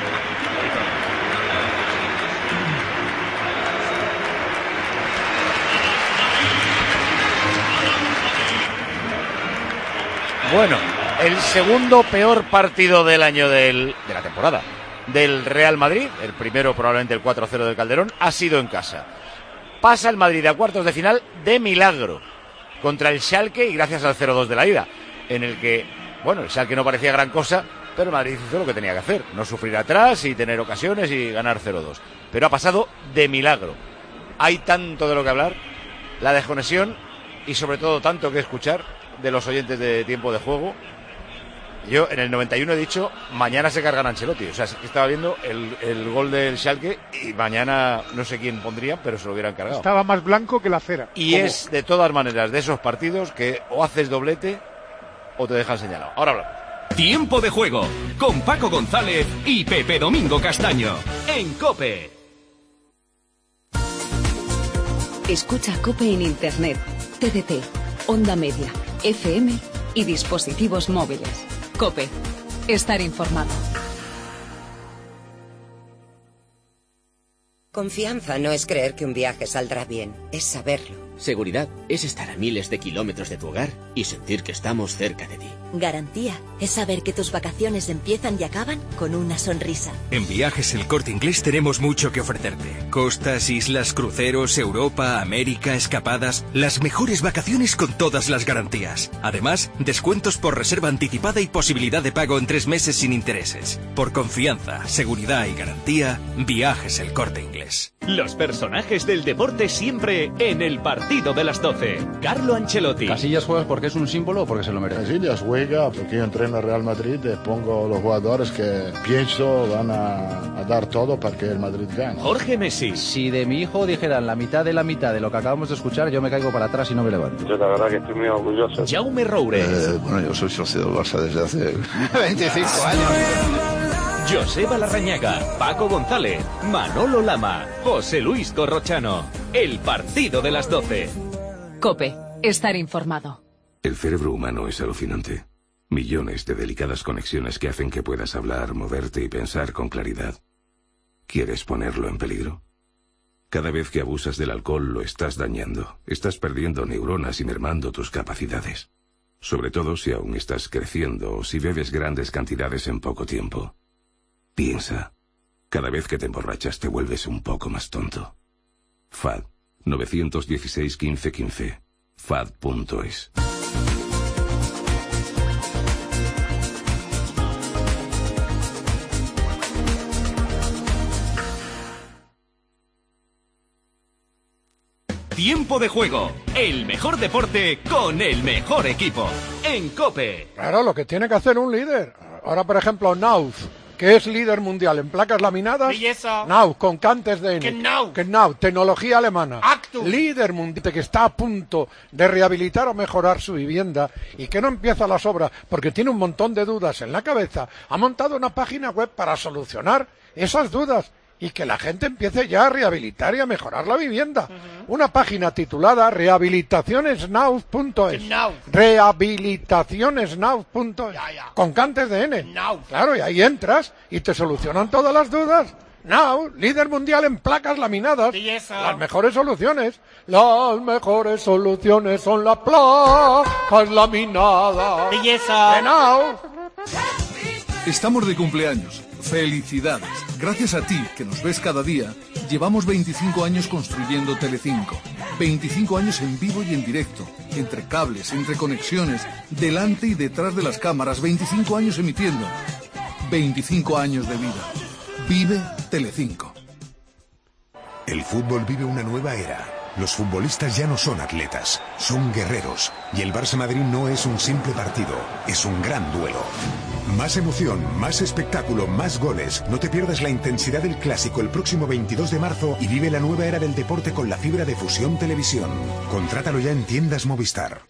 Bueno, el segundo peor partido del año de la temporada del Real Madrid, el primero probablemente el 4-0 del Calderón, ha sido en casa. Pasa el Madrid a cuartos de final de milagro contra el Schalke y gracias al 0-2 de la ida, en el que, bueno, el Schalke no parecía gran cosa, pero el Madrid hizo lo que tenía que hacer, no sufrir atrás y tener ocasiones y ganar 0-2. Pero ha pasado de milagro. Hay tanto de lo que hablar, la desconexión y sobre todo tanto que escuchar de los oyentes de Tiempo de Juego. Yo en el 91 he dicho, mañana se cargan a Ancelotti. O sea, estaba viendo el gol del Schalke y mañana no sé quién pondría, pero se lo hubieran cargado. Estaba más blanco que la cera. Y es de todas maneras de esos partidos que o haces doblete o te dejan señalado. Ahora hablamos. Tiempo de Juego con Paco González y Pepe Domingo Castaño en COPE. Escucha COPE en Internet, TDT, Onda Media, FM y dispositivos móviles. COPE. Estar informado. Confianza no es creer que un viaje saldrá bien, es saberlo. Seguridad es estar a miles de kilómetros de tu hogar y sentir que estamos cerca de ti. Garantía es saber que tus vacaciones empiezan y acaban con una sonrisa. En Viajes El Corte Inglés tenemos mucho que ofrecerte. Costas, islas, cruceros, Europa, América, escapadas... Las mejores vacaciones con todas las garantías. Además, descuentos por reserva anticipada y posibilidad de pago en 3 meses sin intereses. Por confianza, seguridad y garantía, Viajes El Corte Inglés. Los personajes del deporte siempre en el partido de las 12. Carlo Ancelotti. Casillas juega porque es un símbolo o porque se lo merece. Casillas juega porque yo entreno al Real Madrid y pongo los jugadores que pienso van a dar todo para que el Madrid gane. Jorge Messi. Si de mi hijo dijeran la mitad de lo que acabamos de escuchar, yo me caigo para atrás y no me levanto. Yo la verdad que estoy muy orgulloso. Jaume Roures. Bueno, yo soy socio del Barça desde hace 25 años. Joseba Larrañaga, Paco González, Manolo Lama, José Luis Corrochano. El partido de las 12. COPE. Estar informado. El cerebro humano es alucinante. Millones de delicadas conexiones que hacen que puedas hablar, moverte y pensar con claridad. ¿Quieres ponerlo en peligro? Cada vez que abusas del alcohol lo estás dañando. Estás perdiendo neuronas y mermando tus capacidades. Sobre todo si aún estás creciendo o si bebes grandes cantidades en poco tiempo. Piensa. Cada vez que te emborrachas te vuelves un poco más tonto. FAD 916 15 15. FAD.es. Tiempo de juego. El mejor deporte con el mejor equipo. En COPE. Claro, lo que tiene que hacer un líder. Ahora, por ejemplo, Knauf, que es líder mundial en placas laminadas. Belleza. Knauf, con cantes de N. Knauf, tecnología alemana. Actu. Líder mundial que está a punto de rehabilitar o mejorar su vivienda y que no empieza las obras porque tiene un montón de dudas en la cabeza. Ha montado una página web para solucionar esas dudas y que la gente empiece ya a rehabilitar y a mejorar la vivienda. Una página titulada rehabilitacionesnauf.es. Rehabilitacionesnauf.es. Con cantes de N. Claro, y ahí entras y te solucionan todas las dudas. Now, líder mundial en placas laminadas. Belleza. Las mejores soluciones. Las mejores soluciones son las placas laminadas. Belleza. De Now. Estamos de cumpleaños. Felicidades. Gracias a ti, que nos ves cada día, llevamos 25 años construyendo Telecinco. 25 años en vivo y en directo, entre cables, entre conexiones, delante y detrás de las cámaras, 25 años emitiendo. 25 años de vida. Vive Telecinco. El fútbol vive una nueva era. Los futbolistas ya no son atletas, son guerreros. Y el Barça Madrid no es un simple partido, es un gran duelo. Más emoción, más espectáculo, más goles. No te pierdas la intensidad del clásico el próximo 22 de marzo y vive la nueva era del deporte con la fibra de Fusión Televisión. Contrátalo ya en tiendas Movistar.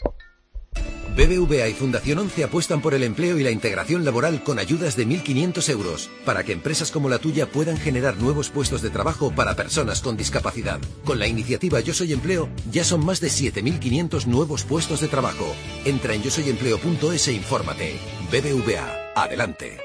BBVA y Fundación 11 apuestan por el empleo y la integración laboral con ayudas de 1.500 euros para que empresas como la tuya puedan generar nuevos puestos de trabajo para personas con discapacidad. Con la iniciativa Yo Soy Empleo ya son más de 7.500 nuevos puestos de trabajo. Entra en yosoyempleo.es e infórmate. BBVA, adelante.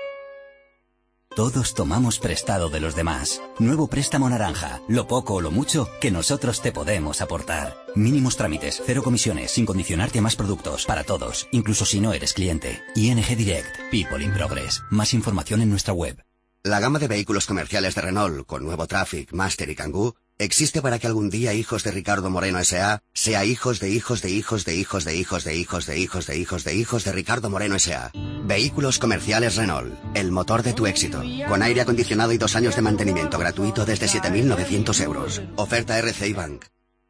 Todos tomamos prestado de los demás. Nuevo préstamo naranja. Lo poco o lo mucho que nosotros te podemos aportar. Mínimos trámites, 0 comisiones, sin condicionarte a más productos. Para todos, incluso si no eres cliente. ING Direct. People in Progress. Más información en nuestra web. La gama de vehículos comerciales de Renault, con nuevo Traffic, Master y Kangoo, existe para que algún día hijos de Ricardo Moreno S.A. sea hijos de hijos de hijos de hijos de hijos de hijos de hijos de hijos de hijos de Ricardo Moreno S.A. Vehículos comerciales Renault, el motor de tu éxito. Con aire acondicionado y 2 años de mantenimiento gratuito desde 7.900 euros. Oferta RCI Bank.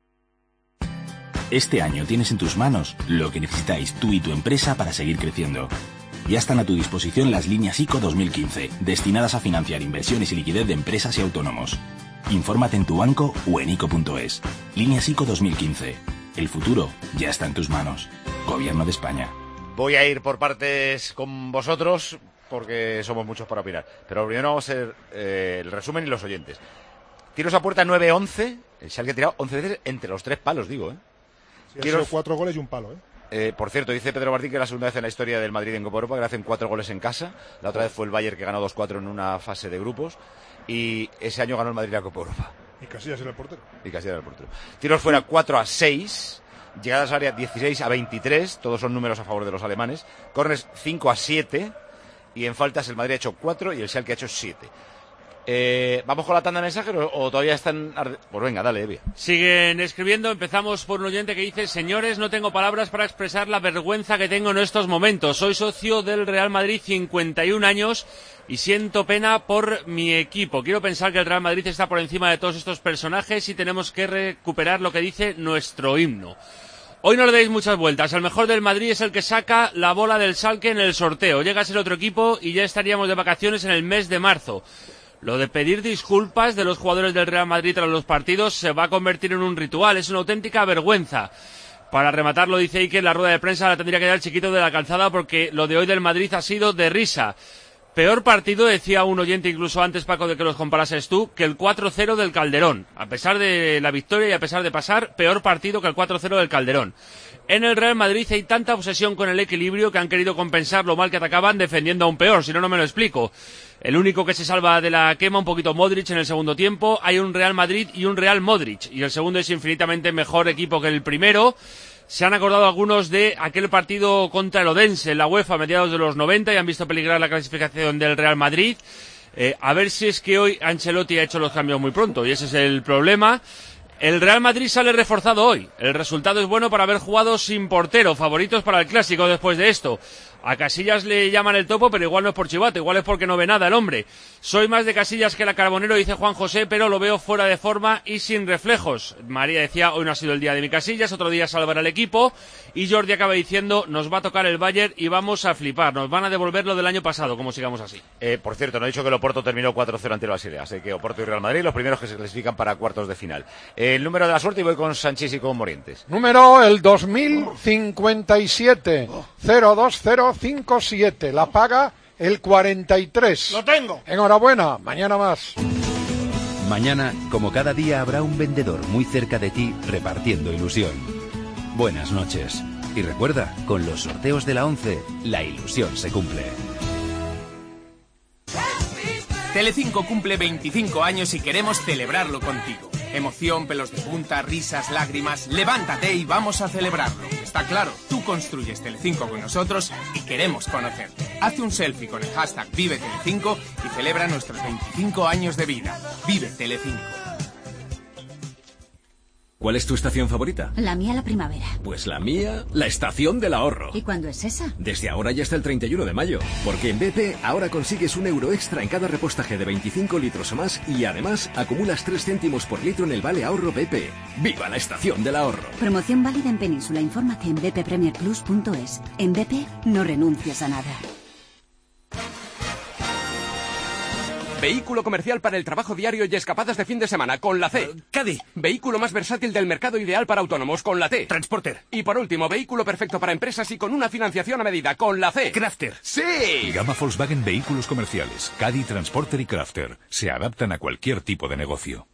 Este año tienes en tus manos lo que necesitáis tú y tu empresa para seguir creciendo. Ya están a tu disposición las líneas ICO 2015, destinadas a financiar inversiones y liquidez de empresas y autónomos. Infórmate en tu banco o en ICO.es. Líneas ICO 2015. El futuro ya está en tus manos. Gobierno de España. Voy a ir por partes con vosotros porque somos muchos para opinar. Pero primero vamos a hacer el resumen y los oyentes. Tiros a puerta 9-11. El Schalke ha tirado 11 veces entre los 3 palos, digo, ¿eh? Sí, tiros... 4 goles y un palo, ¿eh? Por cierto, dice Pedro Martín que es la segunda vez en la historia del Madrid en Copa Europa que le hacen 4 goles en casa. La otra vez fue el Bayern que ganó 2-4 en una fase de grupos. Y ese año ganó el Madrid la Copa Europa. Y Casillas era el portero. Tiros fuera 4-6. Llegadas a área 16-23. Todos son números a favor de los alemanes. Corners 5-7. Y en faltas el Madrid ha hecho 4 y el Schalke ha hecho 7. ¿Vamos con la tanda de mensajes o todavía están...? Pues venga, dale, Evia. Siguen escribiendo. Empezamos por un oyente que dice: señores, no tengo palabras para expresar la vergüenza que tengo en estos momentos. Soy socio del Real Madrid, 51 años, y siento pena por mi equipo. Quiero pensar que el Real Madrid está por encima de todos estos personajes y tenemos que recuperar lo que dice nuestro himno. Hoy no le deis muchas vueltas. El mejor del Madrid es el que saca la bola del Schalke en el sorteo. Llega a ser otro equipo y ya estaríamos de vacaciones en el mes de marzo. Lo de pedir disculpas de los jugadores del Real Madrid tras los partidos se va a convertir en un ritual. Es una auténtica vergüenza. Para rematarlo, dice Iker, la rueda de prensa la tendría que dar el chiquito de la Calzada porque lo de hoy del Madrid ha sido de risa. Peor partido, decía un oyente incluso antes, Paco, de que los comparases tú, que el 4-0 del Calderón. A pesar de la victoria y a pesar de pasar, peor partido que el 4-0 del Calderón. En el Real Madrid hay tanta obsesión con el equilibrio que han querido compensar lo mal que atacaban defendiendo aún peor, si no, no me lo explico. El único que se salva de la quema, un poquito Modric en el segundo tiempo. Hay un Real Madrid y un Real Modric, y el segundo es infinitamente mejor equipo que el primero. Se han acordado algunos de aquel partido contra el Odense en la UEFA a mediados de los 90 y han visto peligrar la clasificación del Real Madrid. A ver si es que hoy Ancelotti ha hecho los cambios muy pronto y ese es el problema. El Real Madrid sale reforzado hoy. El resultado es bueno para haber jugado sin portero, favoritos para el Clásico después de esto. A Casillas le llaman el topo, pero igual no es por chivato, igual es porque no ve nada el hombre. Soy más de Casillas que la Carbonero, dice Juan José, pero lo veo fuera de forma y sin reflejos. María decía, hoy no ha sido el día de mi Casillas, otro día salvará al equipo. Y Jordi acaba diciendo, nos va a tocar el Bayern y vamos a flipar, nos van a devolver lo del año pasado, como sigamos así. Por cierto, no he dicho que el Oporto terminó 4-0 ante el Basilea, así que Oporto y Real Madrid, los primeros que se clasifican para cuartos de final. El número de la suerte, y voy con Sanchís y con Morientes. Número el 2057, 02057. La paga el 43. Lo tengo. Enhorabuena, mañana más. Mañana, como cada día, habrá un vendedor muy cerca de ti repartiendo ilusión. Buenas noches. Y recuerda, con los sorteos de la 11, la ilusión se cumple. Telecinco cumple 25 años y queremos celebrarlo contigo. Emoción, pelos de punta, risas, lágrimas. Levántate y vamos a celebrarlo. Está claro, tú construyes Telecinco con nosotros y queremos conocerte. Haz un selfie con el hashtag Vive Telecinco y celebra nuestros 25 años de vida. Vive Telecinco. ¿Cuál es tu estación favorita? La mía, la primavera. Pues la mía, la estación del ahorro. ¿Y cuándo es esa? Desde ahora y hasta el 31 de mayo. Porque en BP ahora consigues €1 extra en cada repostaje de 25 litros o más y además acumulas 3 céntimos por litro en el vale ahorro BP. ¡Viva la estación del ahorro! Promoción válida en Península. Infórmate en bppremierplus.es. En BP no renuncias a nada. Vehículo comercial para el trabajo diario y escapadas de fin de semana, con la C. Caddy. Vehículo más versátil del mercado, ideal para autónomos, con la T. Transporter. Y por último, vehículo perfecto para empresas y con una financiación a medida, con la C. Crafter. ¡Sí! Gama Volkswagen Vehículos Comerciales. Caddy, Transporter y Crafter. Se adaptan a cualquier tipo de negocio.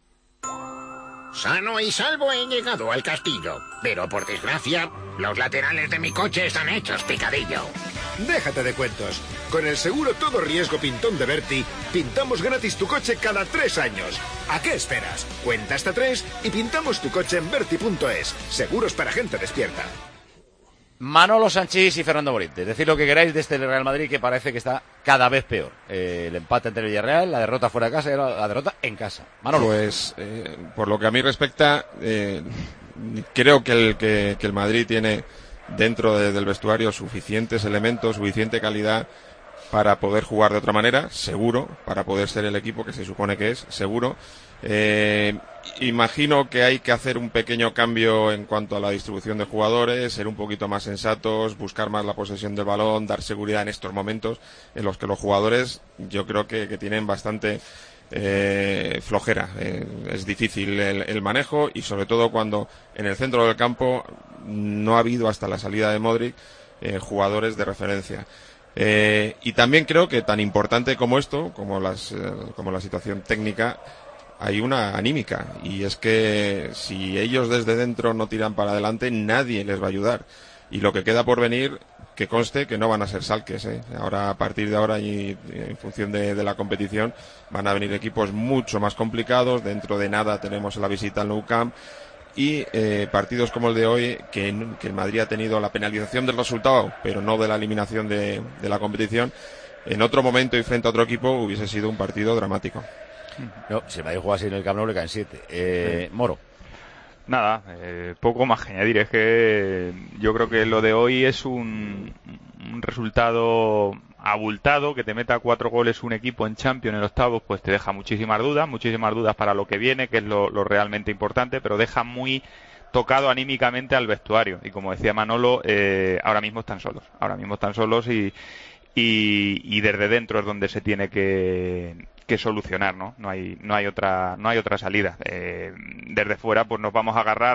Sano y salvo he llegado al castillo, pero por desgracia, los laterales de mi coche están hechos picadillo. Déjate de cuentos. Con el seguro todo riesgo Pintón de Berti, pintamos gratis tu coche cada 3 años. ¿A qué esperas? Cuenta hasta 3 y pintamos tu coche en Berti.es. Seguros para gente despierta. Manolo Sanchís y Fernando Morientes. Decid lo que queráis de este Real Madrid, que parece que está cada vez peor. El empate ante el Villarreal, la derrota fuera de casa y la derrota en casa. Manolo. Pues, por lo que a mí respecta, creo que el Madrid tiene dentro del vestuario suficientes elementos, suficiente calidad para poder jugar de otra manera, seguro, para poder ser el equipo que se supone que es, seguro. Imagino que hay que hacer un pequeño cambio en cuanto a la distribución de jugadores, ser un poquito más sensatos, buscar más la posesión del balón, dar seguridad en estos momentos en los que los jugadores yo creo que tienen bastante flojera. Es difícil el manejo y sobre todo cuando en el centro del campo no ha habido hasta la salida de Modric jugadores de referencia. Y también creo que tan importante como esto, como la situación técnica, hay una anímica, y es que si ellos desde dentro no tiran para adelante, nadie les va a ayudar. Y lo que queda por venir, que conste que no van a ser salques, Ahora, a partir de ahora y en función de la competición, van a venir equipos mucho más complicados. Dentro de nada tenemos la visita al Nou Camp y partidos como el de hoy, que el Madrid ha tenido la penalización del resultado, pero no de la eliminación de la competición. En otro momento y frente a otro equipo hubiese sido un partido dramático. No, si el Madrid juega así en el Camp Nou le caen 7. Moro. Nada, poco más que añadir. Es que yo creo que lo de hoy es un resultado abultado. Que te meta 4 goles un equipo en Champions en octavos, pues te deja muchísimas dudas para lo que viene, que es lo realmente importante, pero deja muy tocado anímicamente al vestuario. Y como decía Manolo, ahora mismo están solos y desde dentro es donde se tiene que solucionar, ¿no? No hay otra salida. Desde fuera pues nos vamos a agarrar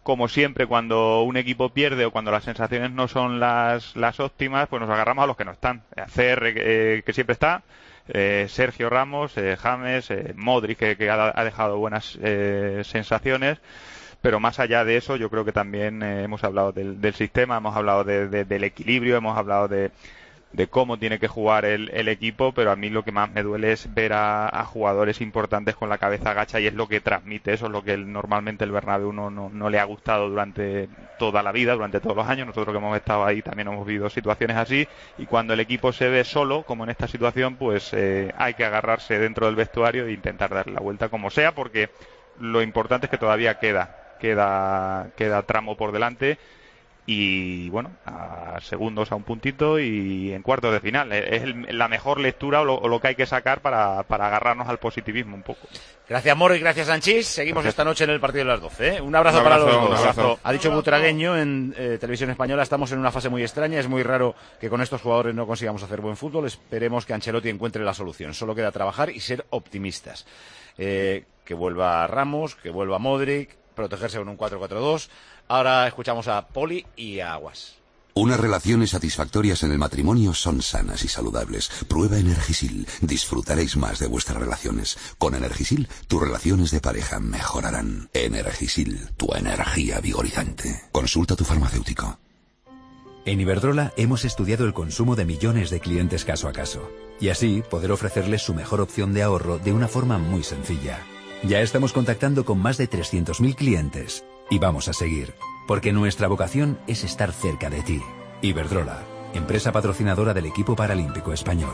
como siempre, cuando un equipo pierde o cuando las sensaciones no son las óptimas, pues nos agarramos a los que no están. CR, que siempre está, Sergio Ramos, James, Modric, que ha dejado buenas sensaciones. Pero más allá de eso, yo creo que también hemos hablado del sistema, hemos hablado del equilibrio, hemos hablado de cómo tiene que jugar el equipo, pero a mí lo que más me duele es ver a jugadores importantes con la cabeza agacha, y es lo que transmite eso, es lo que normalmente el Bernabéu no le ha gustado durante toda la vida, durante todos los años. Nosotros que hemos estado ahí también hemos vivido situaciones así, y cuando el equipo se ve solo, como en esta situación, pues hay que agarrarse dentro del vestuario e intentar darle la vuelta como sea, porque lo importante es que todavía queda tramo por delante. Y bueno, a segundos, a un puntito y en cuartos de final. Es la mejor lectura o lo que hay que sacar para agarrarnos al positivismo un poco. Gracias, Moro, y gracias, Sanchís. Seguimos esta noche en el partido de las 12. Un abrazo para los dos. Abrazo. Ha dicho Butragueño en Televisión Española, estamos en una fase muy extraña. Es muy raro que con estos jugadores no consigamos hacer buen fútbol. Esperemos que Ancelotti encuentre la solución. Solo queda trabajar y ser optimistas. Que vuelva Ramos, que vuelva Modric, protegerse con un 4-4-2. Ahora escuchamos a Poli y a Aguas. Unas relaciones satisfactorias en el matrimonio son sanas y saludables. Prueba Energisil. Disfrutaréis más de vuestras relaciones. Con Energisil, tus relaciones de pareja mejorarán. Energisil, tu energía vigorizante. Consulta a tu farmacéutico. En Iberdrola hemos estudiado el consumo de millones de clientes caso a caso, y así poder ofrecerles su mejor opción de ahorro de una forma muy sencilla. Ya estamos contactando con más de 300.000 clientes. Y vamos a seguir, porque nuestra vocación es estar cerca de ti. Iberdrola, empresa patrocinadora del equipo paralímpico español.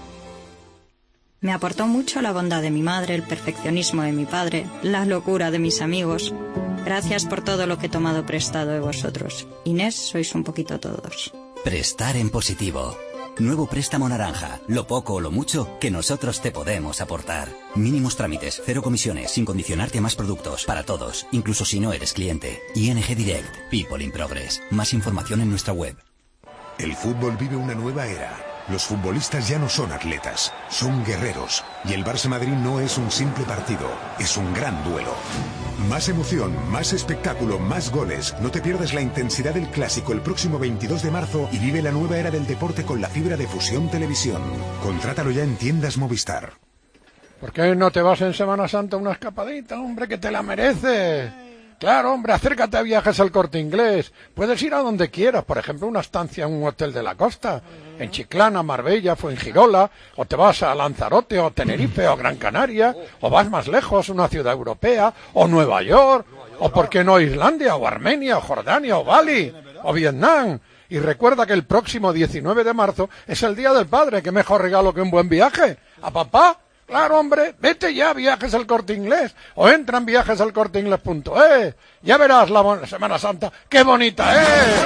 Me aportó mucho la bondad de mi madre, el perfeccionismo de mi padre, la locura de mis amigos. Gracias por todo lo que he tomado prestado de vosotros. Inés, sois un poquito todos. Prestar en positivo. Nuevo préstamo naranja. Lo poco o lo mucho que nosotros te podemos aportar. Mínimos trámites, 0 comisiones, sin condicionarte a más productos. Para todos, incluso si no eres cliente. ING Direct. People in Progress. Más información en nuestra web. El fútbol vive una nueva era. Los futbolistas ya no son atletas, son guerreros. Y el Barça Madrid no es un simple partido, es un gran duelo. Más emoción, más espectáculo, más goles. No te pierdas la intensidad del clásico el próximo 22 de marzo y vive la nueva era del deporte con la fibra de Fusión Televisión. Contrátalo ya en tiendas Movistar. ¿Por qué no te vas en Semana Santa una escapadita, hombre, que te la mereces? Claro, hombre, acércate a Viajes al Corte Inglés. Puedes ir a donde quieras, por ejemplo, una estancia en un hotel de la costa, en Chiclana, Marbella, Fuengirola, o te vas a Lanzarote, o Tenerife, o Gran Canaria, o vas más lejos, una ciudad europea, o Nueva York, o por qué no Islandia, o Armenia, o Jordania, o Bali, o Vietnam. Y recuerda que el próximo 19 de marzo es el Día del Padre. ¿Qué mejor regalo que un buen viaje? ¿A papá? Claro, hombre, vete ya a Viajes al Corte Inglés o entra en viajesalcorteinglés.es. Ya verás la Semana Santa. ¡Qué bonita es!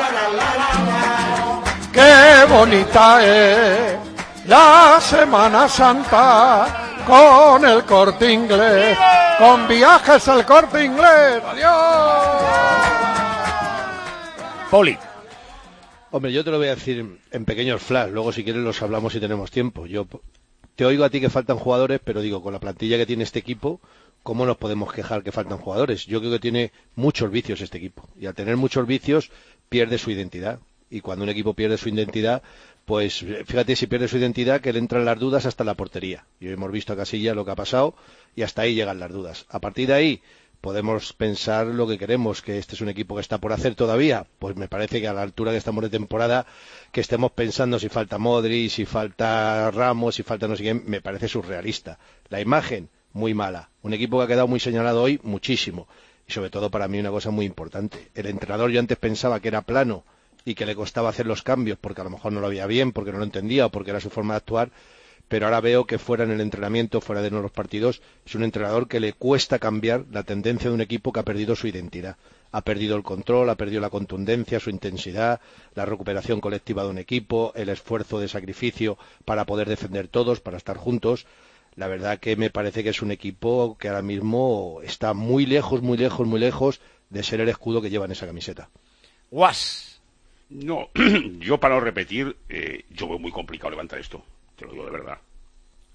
¡Qué bonita es la Semana Santa con el Corte Inglés! ¡Con Viajes al Corte Inglés! ¡Adiós! Poli. Hombre, yo te lo voy a decir en pequeños flash. Luego, si quieres, los hablamos si tenemos tiempo. Yo te oigo a ti que faltan jugadores, pero digo, con la plantilla que tiene este equipo, ¿cómo nos podemos quejar que faltan jugadores? Yo creo que tiene muchos vicios este equipo. Y al tener muchos vicios, pierde su identidad. Y cuando un equipo pierde su identidad, pues fíjate si pierde su identidad, que le entran las dudas hasta la portería. Y hoy hemos visto a Casillas lo que ha pasado, y hasta ahí llegan las dudas. A partir de ahí, podemos pensar lo que queremos, que este es un equipo que está por hacer todavía. Pues me parece que a la altura que estamos de temporada, que estemos pensando si falta Modric, si falta Ramos, si falta no sé quién, me parece surrealista. La imagen, muy mala. Un equipo que ha quedado muy señalado hoy, muchísimo. Y sobre todo para mí una cosa muy importante. El entrenador yo antes pensaba que era plano y que le costaba hacer los cambios porque a lo mejor no lo veía bien, porque no lo entendía o porque era su forma de actuar. Pero ahora veo que fuera en el entrenamiento, fuera de los partidos, es un entrenador que le cuesta cambiar la tendencia de un equipo que ha perdido su identidad. Ha perdido el control, ha perdido la contundencia, su intensidad, la recuperación colectiva de un equipo, el esfuerzo de sacrificio para poder defender todos, para estar juntos. La verdad que me parece que es un equipo que ahora mismo está muy lejos, muy lejos, muy lejos de ser el escudo que lleva en esa camiseta. Guas. No, yo para no repetir, yo veo muy complicado levantar esto. Te lo digo de verdad.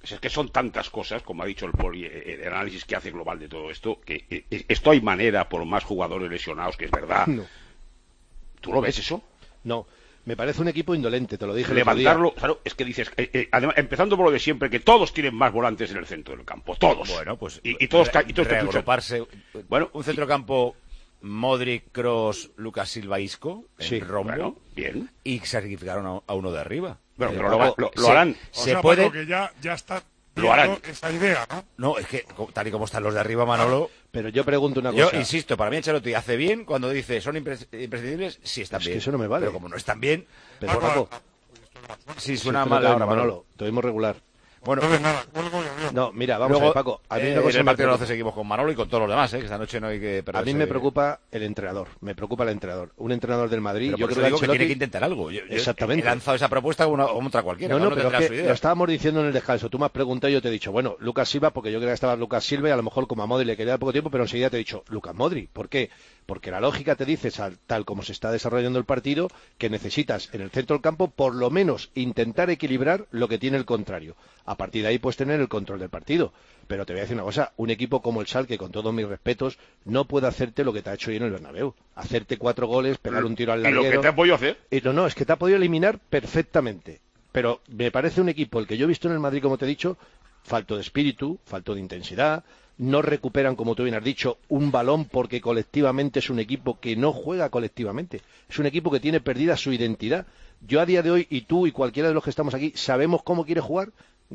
Es que son tantas cosas, como ha dicho el Poli, el análisis que hace global de todo esto, que esto hay manera, por más jugadores lesionados, que es verdad. No. ¿Tú lo ves eso? No. Me parece un equipo indolente, te lo dije Levantarlo, el otro día. claro, es que dices, además, empezando por lo de siempre, que todos tienen más volantes en el centro del campo, todos. Bueno, pues y todos reagruparse. Bueno, un centrocampo Modric, Kroos, Lucas Silva, Isco, sí, rombo, bueno, bien. Y sacrificaron a uno de arriba. Bueno, pero lo harán. Se puede. Que ya está. Lo harán. Esa idea, ¿no? No, es que tal y como están los de arriba, Manolo. Pero yo pregunto una cosa. Yo insisto, para mí Ancelotti hace bien cuando dice son imprescindibles, sí están bien. Es que eso no me vale. Pero como no están bien, pero Paco, sí suena mal ahora, Manolo. Te oímos regular. Bueno, no, mira, vamos luego, a ver, Paco. A mí una cosa el partido lo seguimos con Manolo y con todos los demás, que esta noche no hay que perderse. A mí me preocupa el entrenador. Me preocupa el entrenador. Un entrenador del Madrid. Pero yo creo digo que tiene que intentar algo. Exactamente. He lanzado esa propuesta como otra cualquiera. No, pero es que lo estábamos diciendo en el descanso. Tú me has preguntado y yo te he dicho, bueno, Lucas Silva, porque yo creía que estaba Lucas Silva y a lo mejor como a Modric le quería poco tiempo, pero enseguida te he dicho, Lucas Modric. ¿Por qué? Porque la lógica te dice, tal como se está desarrollando el partido, que necesitas en el centro del campo por lo menos intentar equilibrar lo que tiene el contrario. A partir de ahí puedes tener el control del partido. Pero te voy a decir una cosa, un equipo como el Schalke, con todos mis respetos, no puede hacerte lo que te ha hecho hoy en el Bernabéu. Hacerte 4 goles, pegar un tiro al larguero. ¿Y lo que te ha podido hacer? No, es que te ha podido eliminar perfectamente. Pero me parece un equipo, el que yo he visto en el Madrid, como te he dicho, falto de espíritu, falto de intensidad. No recuperan, como tú bien has dicho, un balón porque colectivamente es un equipo que no juega colectivamente. Es un equipo que tiene perdida su identidad. Yo a día de hoy, y tú y cualquiera de los que estamos aquí, sabemos cómo quiere jugar.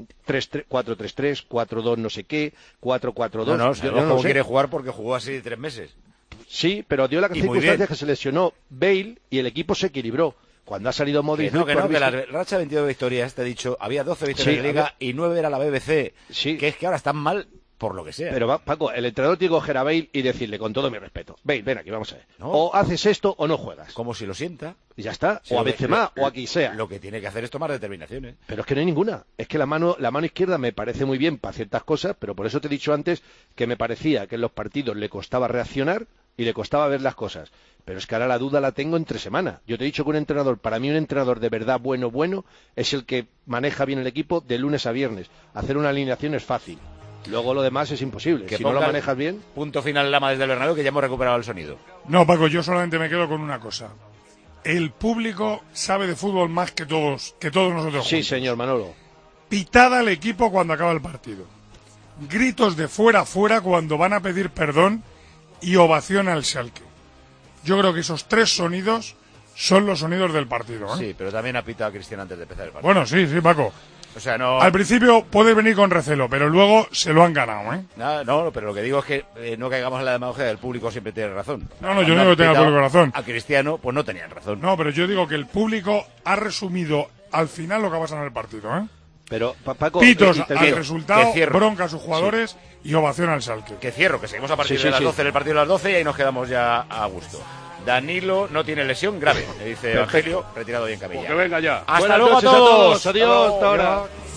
4-3-3, 4-2 no sé qué, 4-4-2. No, cómo quiere jugar porque jugó así 3 meses. Sí, pero dio la circunstancia que se lesionó Bale y el equipo se equilibró. Cuando ha salido Modric... Que la racha de 22 victorias, te he dicho, había 12 victorias en la Liga y 9 era la BBC. Sí. Que es que ahora están mal por lo que sea. Pero Paco, el entrenador tiene que coger a Bale y decirle, con todo mi respeto, Bale, ven aquí, vamos a ver. ¿No? O haces esto o no juegas. Como si lo sienta. Y ya está. Sí, o a Benzema, o a quien sea. Lo que tiene que hacer es tomar determinaciones. Pero es que no hay ninguna. Es que la mano izquierda me parece muy bien para ciertas cosas, pero por eso te he dicho antes que me parecía que en los partidos le costaba reaccionar y le costaba ver las cosas. Pero es que ahora la duda la tengo entre semana. Yo te he dicho que un entrenador, para mí un entrenador de verdad bueno, es el que maneja bien el equipo de lunes a viernes. Hacer una alineación es fácil. Luego lo demás es imposible. Que si no lo manejas bien... Punto final Lama desde el Bernabéu, que ya hemos recuperado el sonido. No, Paco, yo solamente me quedo con una cosa. El público sabe de fútbol más que todos nosotros. Sí, señor Manolo. Pitada al equipo cuando acaba el partido. Gritos de fuera cuando van a pedir perdón y ovación al Schalke. Yo creo que esos 3 sonidos son los sonidos del partido, ¿eh? Sí, pero también ha pitado a Cristian antes de empezar el partido. Bueno, sí, Paco. O sea, no... Al principio puede venir con recelo, pero luego se lo han ganado, ¿eh? No, pero lo que digo es que no caigamos en la demagogia del público, siempre tiene razón. No, yo no digo que tenga el público razón. A Cristiano, pues no tenían razón. No, pero yo digo que el público ha resumido al final lo que ha pasado en el partido, ¿eh? Pero, Paco... Pitos al resultado, bronca a sus jugadores y ovación al Schalke. Que cierro, que seguimos a partir de las 12 en el partido de las 12 y ahí nos quedamos ya a gusto. Danilo no tiene lesión grave, le dice Evangelio, retirado y en camilla. Que venga ya. Hasta luego a todos. Adiós, hasta ahora.